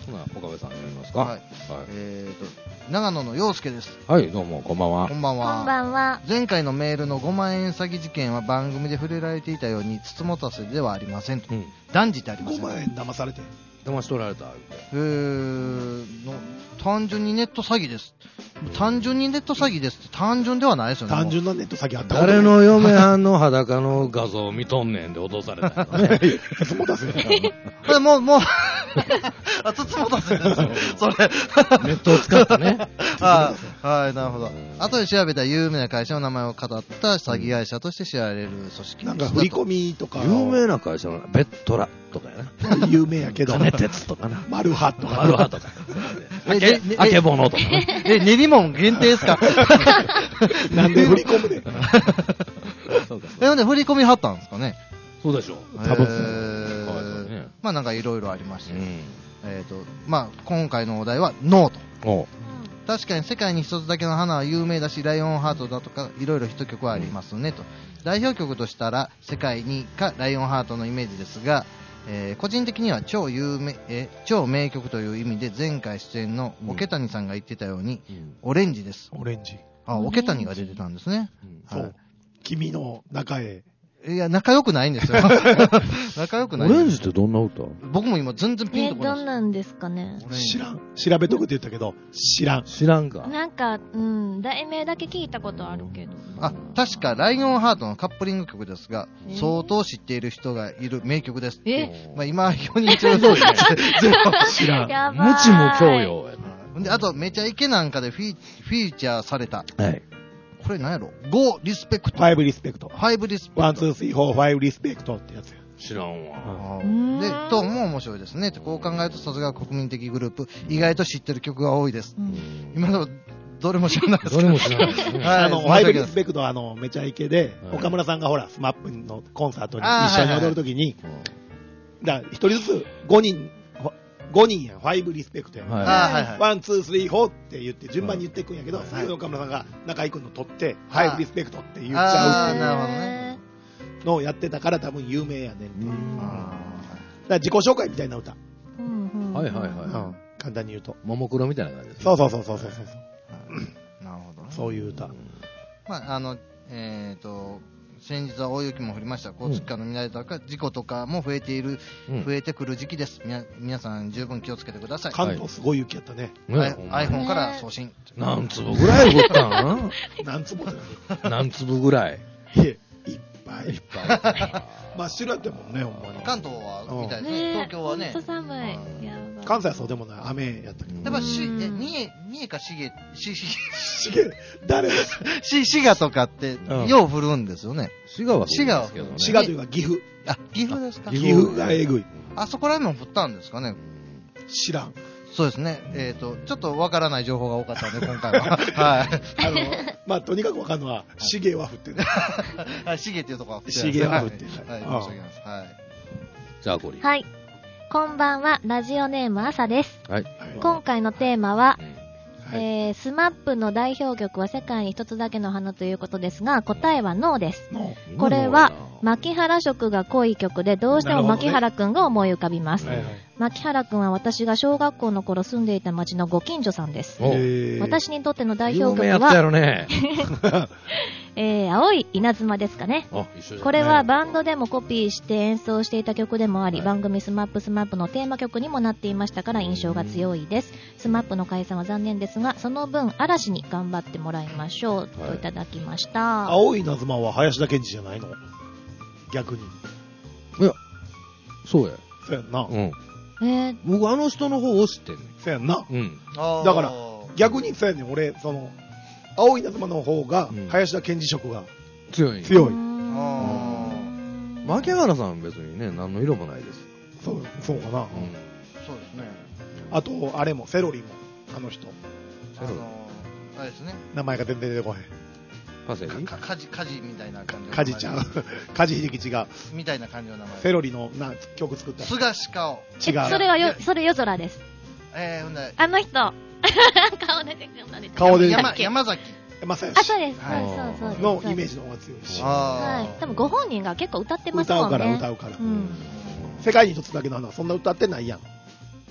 そんな岡部さん読みますか。 はい。 はい。 えーと、長野の陽介です。 はい、どうも、こんばんは。 こんばんは。 こんばんは。 前回のメールのごまん円詐欺事件は番組で触れられていたように、つつもたせではありませんと。 うん。 断じてありません。 ごまん円騙されて。 騙し取られた。 えーの、単純にネット詐欺です。単純にネット詐欺ですって単純ではないですよね。 単純なネット詐欺あったことない誰の嫁はんの裸の画像見とんねんで脅されたのね。 つもたせ。 これもう、もう、あ、つつもたせですよ。それ。 ネットを使ってね。 あはい、なるほどうん。 後で調べたら有名な会社の名前を語った詐欺会社として知られる組織なんか振り込みとか。 有名な会社のベットラとかやな。 有名やけど。 金鉄とかな。 マルハとか。 マルハとか。 えあけ、 ねあけぼのとかね。 え、練り物限定ですかなんで振り込むで。 そうかえ、ほんで振り込みはったんですかね。 そうでしょう。 多分えーかわいそうにねまあなんかいろいろありまして、 うん。 えっ、と、まあ今回のお題はノーと。 おう。 確かに世界に一つだけの花は有名だし、ライオンハートだとかいろいろヒット曲はありますねと。代表曲としたら世界にかライオンハートのイメージですが、えー個人的には超有名、えー超名曲という意味で前回出演の桶谷さんが言ってたように、 うんオレンジです。 オレンジ。 あ、桶谷が出てたんですね。 うんはそう。君の中へ。 い。いや、仲良くないんですよ。仲良くない。 オレンジってどんな歌？ 僕も今全然ピンえとこないどんなんですかね。 オレンジ知らん。調べとくって言ったけど、知らん。 知らんか。 なんか、うん、題名だけ聞いたことあるけど。 あ、確かライオンハートのカップリング曲ですが、 えー相当知っている人がいる名曲です。 えまあ今よにん中ゼロ。 知らん。 やばい。 無知も教養やで、あと、めちゃイケなんかでフィフィーチャーされた。 な。はい。 これ何やろ ?ご リスペクト。 ファイブリスペクト。 ファイブリスペクト。 ワン、ツー、スリー、フォー、ファイブリスペクトってやつや。 知らんわ。 あうーんーで、トーンも面白いですね。こう考えるとさすが国民的グループ、意外と知ってる曲が多いです。 うん今のどれも知らないですけど。 どれも知らないですね。 はいあの、ファイブリスペクトはあの、めちゃイケで、 はい岡村さんがほら、スマップのコンサートにあー一緒に踊るときに、だから一人ずつごにん、ごにんや、ファイブリスペクトや。 はいあーはいはい。 ワン、ツー、スリー、フォーって言って順番に言っていくんやけど、 はい最後に岡村さんが中居君の取って、フはいァイブリスペクトって言っちあーゃうなるほどねのをやってたから多分有名やねん。 うだかんら自己紹介みたいな歌。 うんうんはいはいはいうん簡単に言うと。 ももクロみたいな感じですね。 そうそうそうそうそうそう。 なるほどね。 そういう歌。 まあ、あの、えっ、と、先日は大雪も降りました。交通機関の乱れとか、事故とかも増えている、 うん増えてくる時期です。みな皆さん十分気をつけてください。 関東すごい雪やったね。 ねはいほんまに iPhone から送信。 何粒ぐらい降ったん何坪ってな何粒ぐらいいいっぱい。 いっぱい。 真っ白やったもんね、ほんまに。 関東はみたいですね。 ねえ東京はねほん。と寒い。 うんやばい。 関西はそうでもない。雨やったけど。 やっぱし、え、 うん三重、三重かしげ、し、し、 しげ、誰し、滋賀とかってうん、 よう降るんですよね。 滋賀は降るん滋賀はですけどね。 滋賀というか岐阜。 あ、岐阜ですか岐岐阜がえぐい。 あそこら辺も降ったんですかね。 知らん。 そうですね。えっ、と、ちょっとわからない情報が多かったんで、今回は。はい。 あの、まあ、とにかくわかるのは、しげは降ってる。 はい、しげっていうとこは降ってしげは降ってるはい、はい、 ああ申し訳ないです。はい。 じゃあ、ゴリ。 はい。こんばんは、ラジオネーム朝です。 はい。 今回のテーマは、 うんはいえー、スマップの代表曲は世界に一つだけの花ということですが、答えはノーです。 のこれは、牧原色が濃い曲で、どうしても牧原くんが思い浮かびます。 はいはい。 牧原くんは私が小学校の頃住んでいた町のご近所さんです。 おえー私にとっての代表有名や曲は、 ったやろね。 えー、青い稲妻ですかね。 あ、一緒じゃんこれはバンドでもコピーして演奏していた曲でもあり、 はい番組スマップスマップのテーマ曲にもなっていましたから印象が強いです。スマップの解散は残念ですが、その分嵐に頑張ってもらいましょう、 はいといただきました。 青い稲妻は林田健二じゃないの逆に。 いや、そうや。 そうやんな。 うん。 えー、 僕、あの人の方を知ってんねん。 そうやんな。 うん。 だから逆にそうやねん、俺、その、青い稲妻の方がうん、 林田健二色が強いん強い。 うーんあ牧原さん別にね、何の色もないです。 そう、そうかな。 うん。 そうですね。 あと、あれも、セロリも、あの人。 あの、あれですね。 名前が全然出てこへん。 パセリか、かじ、かじみたいな感じの。 カジちゃん。カジ秀吉が、 みたいな感じの名前。 セロリのな曲作った。 菅鹿を。 違う。 えそれはよ、それ夜空です。 えー、ほんで、 あの人。顔出てくるので。 顔で山、山崎。 まさよあ、そうです。 はいそうそうそうです。 のイメージ。 ジの方が強いし。 あはい。多分ご本人が結構歌ってますもんね。 歌うから歌うからう。ん。 世界に一つだけの花はそんな歌ってないやん。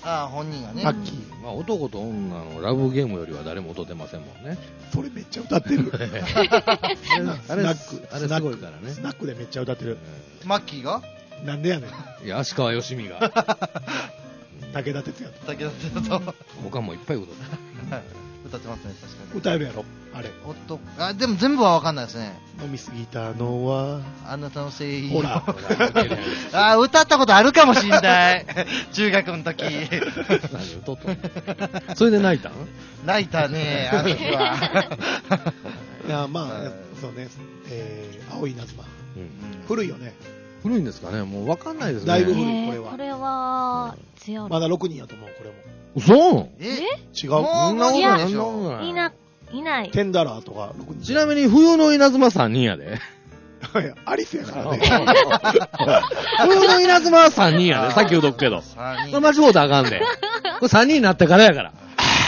ああ、本人がね。 マッキー。 まあ、男と女のラブゲームよりは誰も踊ってませんもんね。 それめっちゃ歌ってる。 あれ、あれ、あれすごいからね。 スナックでめっちゃ歌ってる。 マッキーがなんでやねん。 いや、足川よしみが。 武田鉄矢と。 武田鉄矢と。 他もいっぱい踊ってる。 歌ってますね、確かに。 歌えるやろあれ。 男、あ、でも全部は分かんないですね。 飲みすぎたのは、 あなたのせい。 ほら。 あ、歌ったことあるかもしんない。中学の時。 何歌ったのそれで泣いたん泣いたね、あの日は。 いや、まあ、そうね、えー、青い稲妻。 うん。 古いよね。 古いんですかね、もう分かんないですね。 だいぶ古い、 えこれは。 ーこれは、強い。 まだろくにんやと思う、これも。 嘘え違う。 もうそんなことない、 いやそんなことない。 いな、いない。 テンダラーとかろくにん。 ちなみに、冬の稲妻さんにんやで。 いやアリスやからね。 冬の稲妻はさんにんやで。さっき言うとくけど。 さんにんこれ間違うたらあかんで。これさんにんになってからやから。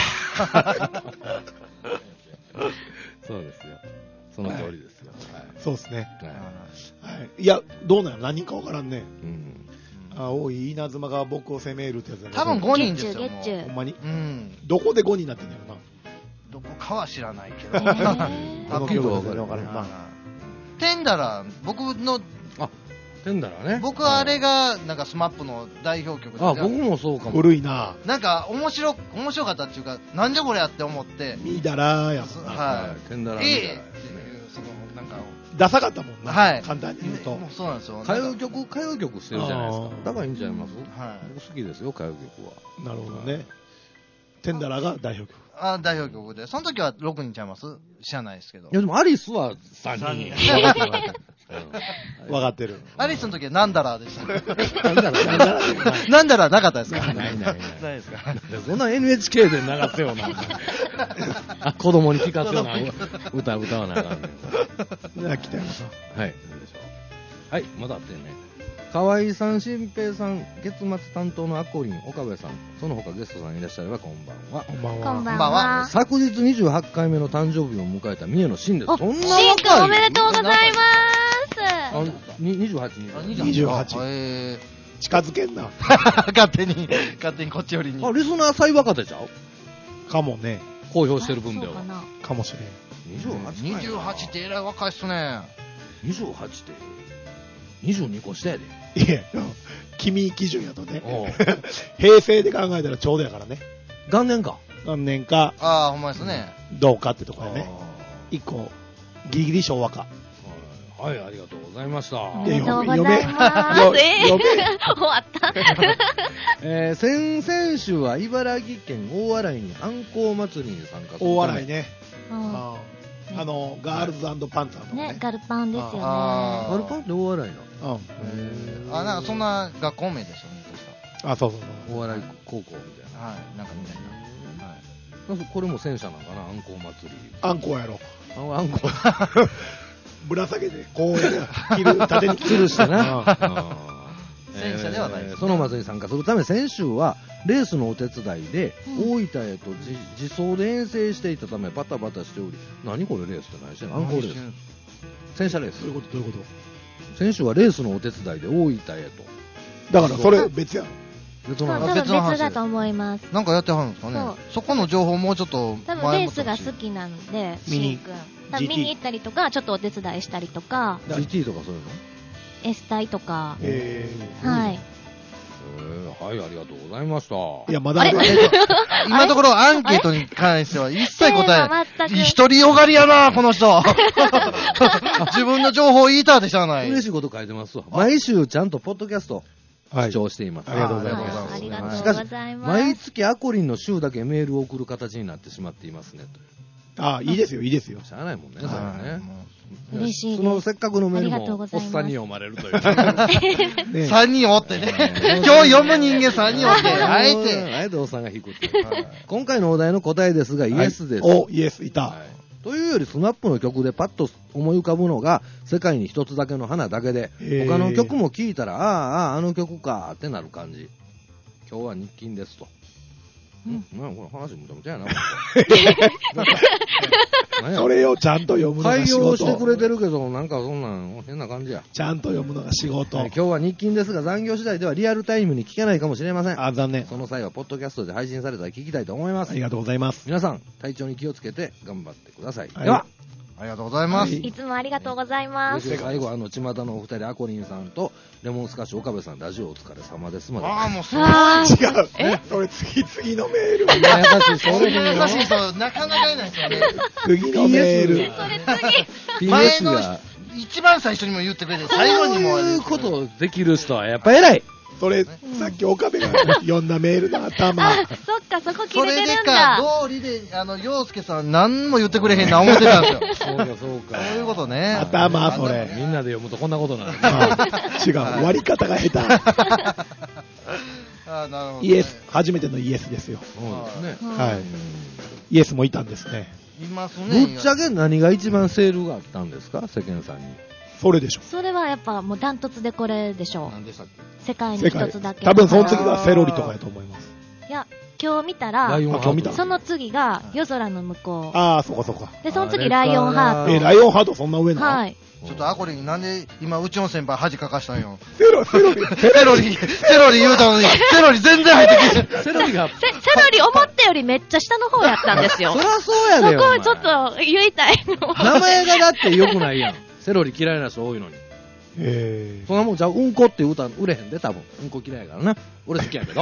そうですよ。その通りですよ。 そうですね。 はいはい。いや、どうなの何人かわからんね。 うん青い稲妻が僕を責めるってやつだね。 多分ごにんですよ。 ゲッチュゲッチュもほんまに。 ううん。 どこでごにんになってんだよな。 どこかは知らないけど。 えーこの曲は分からん。まあ、 テンダラー、僕の、 テンダラーね。 僕はあれが、なんかスマップの代表曲で。 あ、僕もそうかも。 古いな。 なんか面白、面白かったっていうか、なんじゃこれやって思って。 ミダラーやもんな。 はテンダラーい。 みたいなええっていう、その、なんか、 ダサかったもんな。 はい。 簡単に言うと。 もうそうなんですよ。 歌なんか謡曲、歌謡曲してるじゃないですかあ。ーだからいいんちゃいますはい。 僕好きですよ、歌謡曲は。 なるほどね。テンダラーが代表曲。 あ、代表曲で。その時はろくにんちゃいます知らないですけどい。や、でもアリスはさんにん。 さんにん分かってる。 アリスの時はなんだらでした。 なんだろう、なんだろう。 なんだらなかったですかないないないないですかそんな エヌエイチケー で流すような。あ、子供に聞かすような歌歌わなあかんねん。 じゃあ、北山さん。 はい、なんでしょう。はい、まだあってね。河合さん、新平さん、月末担当のアコリン、岡部さん、その他ゲストさんいらっしゃればこんばんは。 こんばんは。 こんばんこんばんはは。 昨日にじゅうはちかいめの誕生日を迎えた三重の真です。 お、 そんなシン若いくんおめでとうございます。 あににじゅうはち、 あにじゅうはち。 にじゅうはちえ近づけんな。 ー勝手に、勝手にこっち寄りに。 あ、リスナー最若手ちゃうかもね。 公表してる分ではそうか。なかもしれん。 にじゅうはちかいなにじゅうはちってえらい若いっすね。 にじゅうはちってにじゅうにこ下やで。 いや、君基準やとねおう。 平成で考えたらちょうどやからね。 元年か。 何年かああ、ほんまですね。 どうかってとこやね。 あ一個、ギリギリ昭和か。 ーはい、ありがとうございました。 おめでとうござい読めます。 読めえー読め終わった。 えー、先々週は茨城県大洗にあんこう祭りに参加するため大洗いね。 うんああの、ガールズパンツァーとかねね、。 ガルパンですよね。 あガルパンって大洗な。 うん。 えーあ、なんかそんな学校名でしょね、確あ、そうそうそう。 大洗高校みたいか。はい、なんかみたいな。はい。 な。なんかこれも戦車なんかな、あんこう祭り。 あんこやろ。 ああんこう。 ぶら下げて、こうや切る、縦に吊るしてな。 うん戦車ではないですねえーその祭りに参加するため、先週はレースのお手伝いで、 うん大分へと自自走で遠征していたため、バタバタしており、何これレースって何してんの？アンコールレース。戦車レースどういう。ことどういうこ先週はレースのお手伝いで大分へと。 とだから、それ別やろ。 そう、 別の話多分別の話別だと思います。 なんかやってはるんですかね。そこの情報もうちょっと多分レースが前もってほしい好きなので、 見にシンくん。多分見に行ったりとか、ちょっとお手伝いしたりとか、 だジーティー とかそういうの S 隊とか、 えはい。 えーはい、ありがとうございました。 ー、いや、まだあれある今のところアンケートに関しては一切答テーマ全え、 く一人よがりやな、この人。自分の情報を言いたってしゃあない。 嬉しいこと書いてますわ。毎週ちゃんとポッドキャストはい視聴しています。 ありがとうございはいますありがとうごしかしざいます。 毎月アコリンの週だけメールを送る形になってしまっていますね。とあ、いいですよ、いいですよ。 しゃあないもんね、それはね。 嬉しいですそのせっかくのメールありがとうもおっございますさんに読まれるという。 ね三人おってね。 うん今日読む人間三人おって、あえて。 あえておっさんが引くっていう。今回のお題の答えですが、イエスです。 お、イエス、いた。 はいというより、スマップの曲でパッと思い浮かぶのが、世界に一つだけの花だけで、 へー他の曲も聴いたら、ああ、ああ、あの曲かってなる感じ。今日は日勤ですと。 なんこれ話むちゃむちゃやな。 それをちゃんと読むのが開仕業してく事。 れてるけど、なんかそんなん変な感じや。 ちゃんと読むのが仕事。 はい、今日は日勤ですが、残業次第ではリアルタイムに聞けないかもしれません。 あ、残念。 その際は、ポッドキャストで配信されたら聞きたいと思います。 ありがとうございます。 皆さん、体調に気をつけて頑張ってください。 はいでは、 ありがとうございます。 はいいつもありがとうございます。 最後、あの、巷のお二人、アコリンさんと、レモンスカッシュ岡部さん、ラジオお疲れ様ですまで。 ああ、もうそう。 あー違う。えそれ次々のメール。 優しい、それで優しい人、なかなかいないですよね。 次のメール。 それ次。 ピーエ前スのが、 一番最初にも言ってくれて、最後にも。 そういうことできる人はやっぱ偉い。 それ、さっき岡部が読んだメールの頭。 あ、そっか、そこ切それてれでるんだ。 か、通りで、あの、洋介さん何も言ってくれへんな思ってたんですよ。 そうか、そうか。 そういうことね。 頭、それ。 みんなで読むとこんなことになる。 あ違う。割り方が下手。 あ、なるほどね。 イエス、初めてのイエスですよ。 そうですね。 はい。イエスもいたんですね。 いますね。 ぶっちゃけ何が一番セールがあったんですか、世間さんに。 それでしょ。 それはやっぱもうダントツでこれでしょ何でしたっけ？ う。世界に世界。 一つだけ。 多分その次がセロリとかやと思います。 いや、今日見たらライ、オンハート。 あ今日見たその次が夜空の向こああ、そうかそうか。 う。で、その次ライオンハえ、 ーライオンハートそんな上ト。 なのはい。 ちょっとアコリになんで今うちの先輩恥かかしたんよ。 セロ、セロリ。 セロリ、セロリ言うたのに、セロリ全然入ってきて。 セロリが、 セセロリ思ったよりめっちゃ下の方やったんですよ。 そりゃそうやそでよ。 こをちょっと言いたいの。 名前がだって良くないやん。セロリ嫌いな人多いのに。 えそんなもんじゃう、うんこって歌売れへんで、多分。うんこ嫌いやからな。俺好きやけど。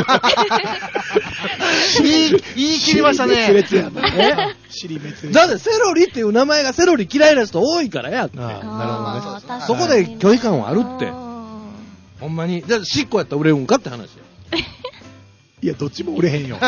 言い、言い切りましたね。 滅裂やな。え尻滅裂。 だってセロリっていう名前がセロリ嫌いな人多いからやって。 ああ、なるほどね。 あー確かにそこで拒否感はあるってうんほんまに。じゃあ、しっこやったら売れるんかって話や。 いや、どっちも売れへんよ。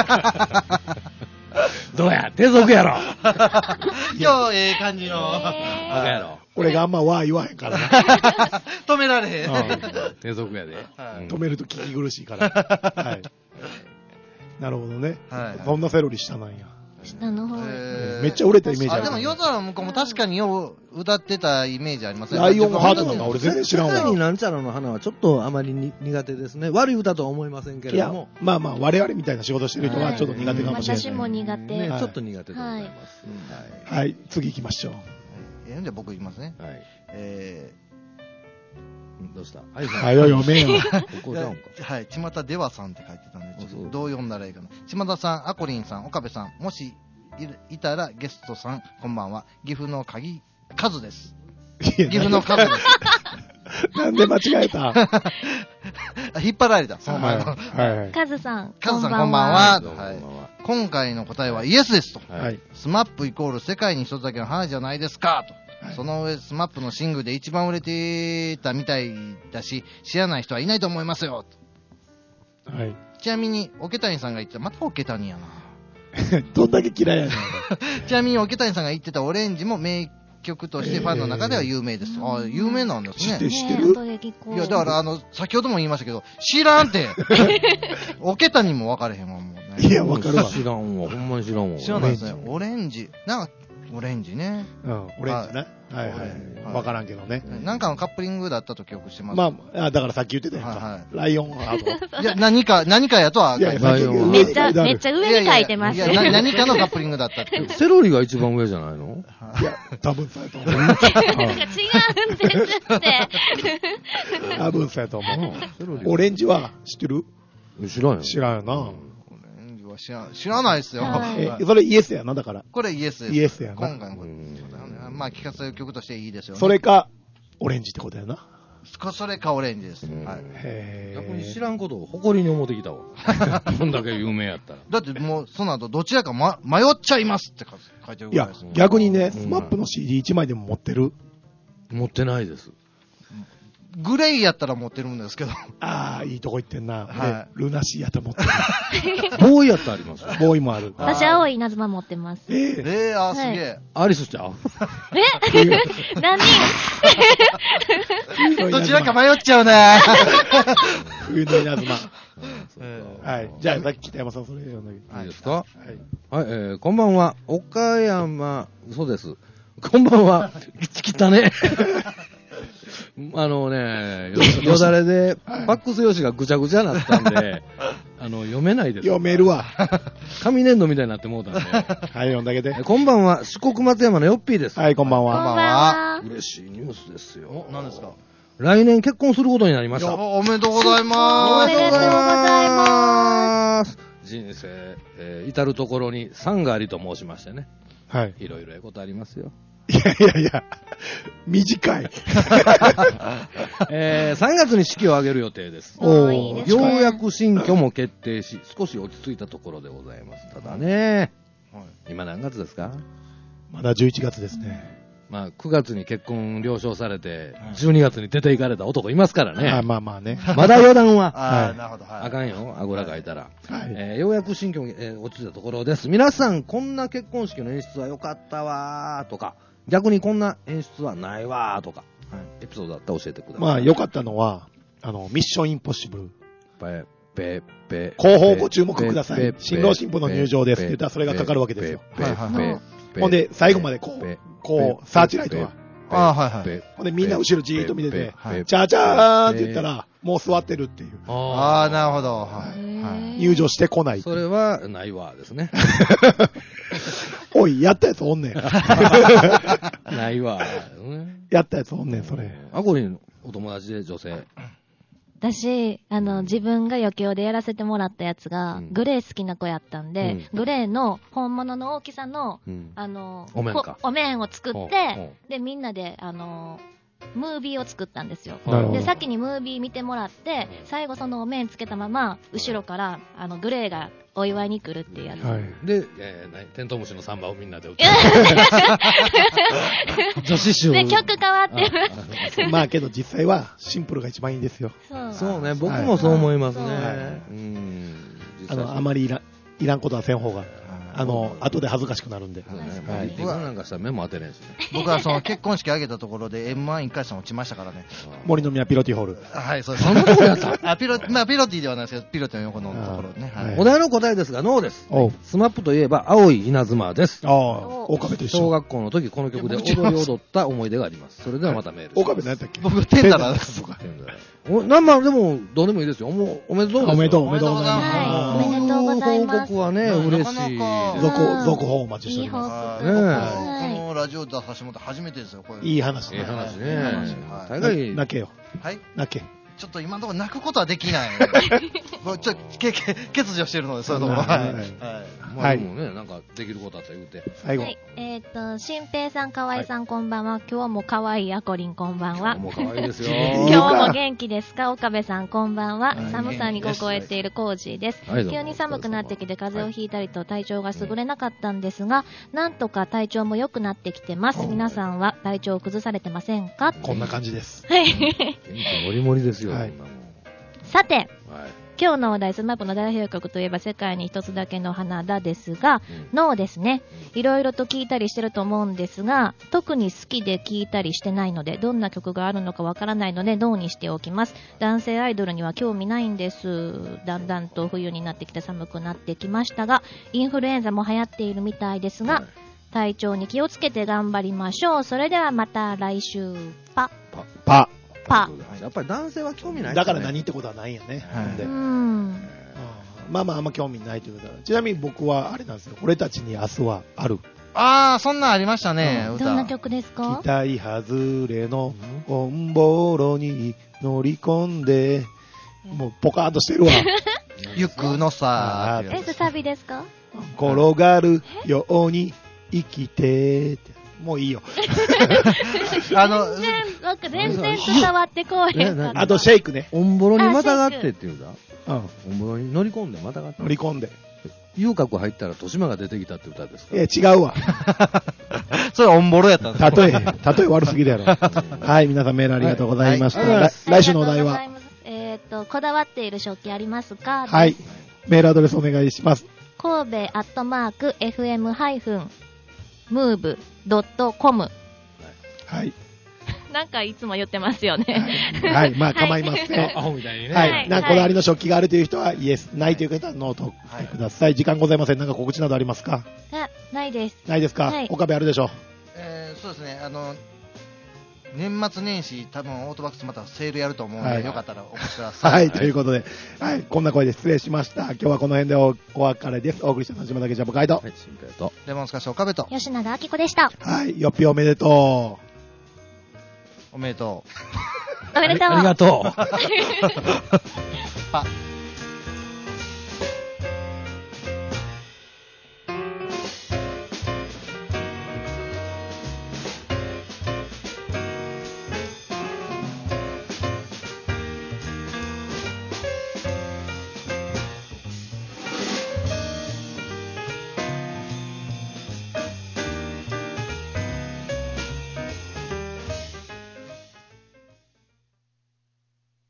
どうや低俗やろ。 今日ええ感じの。 バカやろ。 俺があんまわー言わへんからな。 止められへん。 うん低俗やで。 はいうん止めると聞き苦しいから。はい。なるほどね。 はいそんなセロリ下なんや。 下の方。 えーめっちゃ売れたイメージああ、 る。 でも夜空の向こうも確かによう歌ってたイメージありますね。 ライオンハートなんか俺全然知らん世界にわ。 なんちゃらの花はちょっとあまりに苦手ですね。悪い歌とは思いませんけいやれども。、 まあまあ、我々みたいな仕事してる人はちょっと苦手かもしれない。 私も苦手。 ね、 はいちょっと苦手でございます。 はい、次行きましょう。 えー、んで僕言いますね。 はい。はい。 えうんどうしたはい、 はよ読めよ。 ここー、 ちゃうんか。 はい、巷ではさんって書いてたんで、ちょっあそうとどう読んだらいいかな。巷さん、アコリンさん、岡部さん、もしいるいたらゲストさん、こんばんは。岐阜の鍵、カズです。 岐岐阜のカズです。 なんで間違えたはあ引っ張られた。 いその前の。 はい。 カズさん。 カズさんこんばんは。 どうもはいこんばんは今回の答えはイエスですと。 はいはい。 スマップイコール世界に一つだけの花じゃないですかと。 はいその上、スマップのシングルで一番売れてたみたいだし、知らない人はいないと思いますよ。 はい。 ちなみに、桶谷さんが言ってた、また桶谷やな。 どんだけ嫌いやねん。 ちなみに、桶谷さんが言ってたオレンジも名曲としてファンの中では有名です。 えーあ有名なんですね。 知ってる知ってねる後で聞こういや、だから、あの、先ほども言いましたけど、知らんて。桶谷も分かれへんわ、もうね。 いや、わかるわ。 知らんわ。ほんまに知らんわ。 知らないですね。オレンジ。なんか、オレンジね。 うん、オレンジな。はいははいい。わからんけどね。 なんかのカップリングだったと記憶してます。 まあ、あだからさっき言ってたやんはいはか。ライオンハート。 いや、何か、何かやとは書いてます。 いやいや、さっきめっちゃ、めっ上に書いてある。 ちゃ上に書いてます。 いやいやいやな何かのカップリングだったって。 セロリが一番上じゃないのいや、多分そうやと思う。 なんか違うんですって。 多分そうやと思セロリう。オレンジは知ってる知らんよ。 知らんよな。 オレンジは知ら知らないですよ。 はいえ、それイエスやな、だから。 これイエスです。 イエスやな今回のこと。まあ、聴かせる曲としていいですよね。 それか、オレンジってことやな。 それかオレンジです。 うんはい。 へ逆に知ぇらんことを誇りに思ってきたわ。こんだけ有名やったら。 だってもう、その後、どちらか、ま、迷っちゃいますって書いてるいやぐらいです。、 逆にね、 うんスマップの シーディーいち 枚でも持ってる。 持ってないです。 グレイやったら持ってるんですけど。 ああ、いいとこ行ってんな。 は俺ルナシーやと思ってる。 ボーイやったらありますよ。 ボーイもある。 私、青い稲妻持ってます。 えええー、あー、すげえ。 アリスちゃうえ何人どちらか迷っちゃうね。 冬の稲妻。 えはい。じゃあ、さっき北山さんそれ読んだけど。 いいですかはい。 はい、えー、こんばんは。岡山、そうです。こんばんは。来たね。あのね、よよだれで、ファックス用紙がぐちゃぐちゃになったんで、ああの、読めないです。 読めるわ。 紙粘土みたいになってもうたんで。 はい、読んだけで。 こんばんは、四国松山のヨッピーです。 はい、こんばんこんばんは。 は。 嬉しいニュースですよ。 何ですか？ 来年結婚することになりました。 おめでとうございまおめでとうございまます。人生、えー至るところに産がありと申しましてね。 はい。 いろいろええことありますよ。 いやいやいや、短い。 えー、さんがつに式を挙げる予定です。 おーいいですねようやく新居も決定し、少し落ち着いたところでございます。ただね、 はい今何月ですか？ まだじゅういちがつですね。 まあ、くがつに結婚了承されて、じゅうにがつに出て行かれた男いますからね。 あまあまあね。 まだ予断は。 ああ、 はいなるほど。はい。 あかんよ、あぐらかいたら。 はい。 えーようやく新居も、えー落ち着いたところです。皆さん、こんな結婚式の演出は良かったわーとか、逆にこんな演出はないわーとか、エピソードだったら教えてください。 まあ、良かったのは、あの、ミッションインポッシブル。 ペペペ後方ご注目くださいペペ新郎新婦の入場ですって言ったらそれがかかるわけですよペペはいはいペペほんで最後までこうペこうサーチライトがああ、はいはい。 ペほんでみんな後ろじーっと見てて、 はいチャーチャーって言ったら、もう座ってるっていう。 ああ、なるほど。はい。 へはいー入場してこない。 それはないわですね。 おい、やったやつおんねん。 ないわ。 やったやつおんねん、それ。 あこりんお友達で女性。 私、あの、自分が余興でやらせてもらったやつが、 うんグレー好きな子やったんで、グレーの本物の大きさの、 うんあの、 お面かこお面を作っほうてほ、 で、みんなで、あの、ムービーを作ったんですよ。 なるほどで、先にムービー見てもらって、最後そのお面つけたまま、後ろから、あの、グレーがお祝いに来るっていうやつ。 はい。 で、えー何テントウムシのサンバをみんなで歌う。女子集。 で、曲変わってる。 まあけど実際はシンプルが一番いいんですよ。 そうそうね、僕もそう思いますね。 はいうん。実あ際の、あまりいらいらんことはせん方が、あの、後で恥ずかしくなるんで。 そうね。 はいミーティングなんかしたら目も当てれんしね。 僕はその結婚式挙げたところで エムワンいっかい戦落ちましたからね。 森の宮ピロティホール。 はい、そうです。 そんなとこやったあ、ピロ、まあピロティではないですけど、ピロティの横のところね。はい。 あーはいお題の答えですが、ノーです。 おう。 スマップといえば、青い稲妻です。 ああ、岡部と一緒。 小学校の時、この曲で踊り踊った思い出があります。それではまたメールします。 岡部何やったっけ僕、テンダラーです。 お、なんまでも、どうでもいいですよ。もう、おめでとうですよ。 おめでとう、おめでとうございはいます。 おめでとうございます報告はね、 うん嬉しいなかなかです。 続、続報お待ちしておいい報りま告。 ねえはいこのラジオ出させてもらって初めてですよ、これ。 す。いい話ええね。 話ね。 はいはい大概、 泣けよ。 はい。 泣け。 ちょっと今のところ泣くことはできない。これちょっと、け、け、欠如してるので、そういうところ。 はいはい。はい。 まあでもね、なんかできることあったら言うて。 最後は。い。えっ、と、新平さん、河合さん、こんばんは。今日も可愛いあこりん、こんばんは。 もう可愛いですよ。 いい今日も元気ですか岡部さん、こんばんは。 はい寒さに凍えているコージーです。 はいどうも急に寒くなってきて風邪をひいたりと体調が優れなかったんですが、なんとか体調も良くなってきてます。皆さんは体調を崩されてませんか？ こんな感じです。 はい。 元気もりもりですよ、 はいこんなもん。 さて、 はい。 今日のお題、スマップの代表曲といえば世界に一つだけの花だですが、ノーですね。いろいろと聞いたりしてると思うんですが、特に好きで聞いたりしてないので、どんな曲があるのかわからないので、ノーにしておきます。男性アイドルには興味ないんです。だんだんと冬になってきて寒くなってきましたが、インフルエンザも流行っているみたいですが、体調に気をつけて頑張りましょう。それではまた来週、パ、 パ。 パ。 やっぱり男性は興味ない、 だから何ってことはないんやね。 はいほんでううんん。 まあまああんま興味ないということだ。ちなみに僕はあれなんですよ。俺たちに明日はある。 ああ、そんなんありましたね、歌。 どんな曲ですか？ 期待外れのオンボロに乗り込んで、もうポカーンとしてるわ。 ゆくのさーってえ、 やつそれサビですか？ 転がるように生きてって。もういいよ。 あの、 全然、なんか全然伝わってこうへんかった。 あとシェイクね。 オンボロにまたがってっていうんだ。 うん。 オンボロに乗り込んでまたがって。 乗り込んで。 遊郭入ったら豊島が出てきたって歌ですか？ え、違うわ。 それオンボロやったんです例え、例え悪すぎるやろ。はい、皆さんメールありがとうございました。 はいはい来来週のお題はありがとうござい、ます。えっと、こだわっている食器ありますか？ はい。メールアドレスお願いします。 神戸アットマーク エフエム ハイフンムーブドットコム。 はい。 なんかいつも言ってますよね。 はい。まあ構いません。 アホみたいにね。 はい。 はいなんかこだわりの食器があるという人はイエス、ないという方はノーと送ってください。時間ございません。なんか告知などありますか？ あ、ないです。 ないですか？ はい岡部あるでしょう。 えーそうですね、あの、 年末年始、多分オートバックスまたセールやると思うので、 はいよかったらお越しください。 はい、ということで、はい、こんな声で失礼しました。今日はこの辺で お, お別れです。お送りしたのは島田家ジャンボガイド。 はい、新平と。 レモンスカッシュ岡部と、 吉永明子でした。 はい、よっぴおめでとう。 おめでとう。 おめでとう。 ありがとう。 パ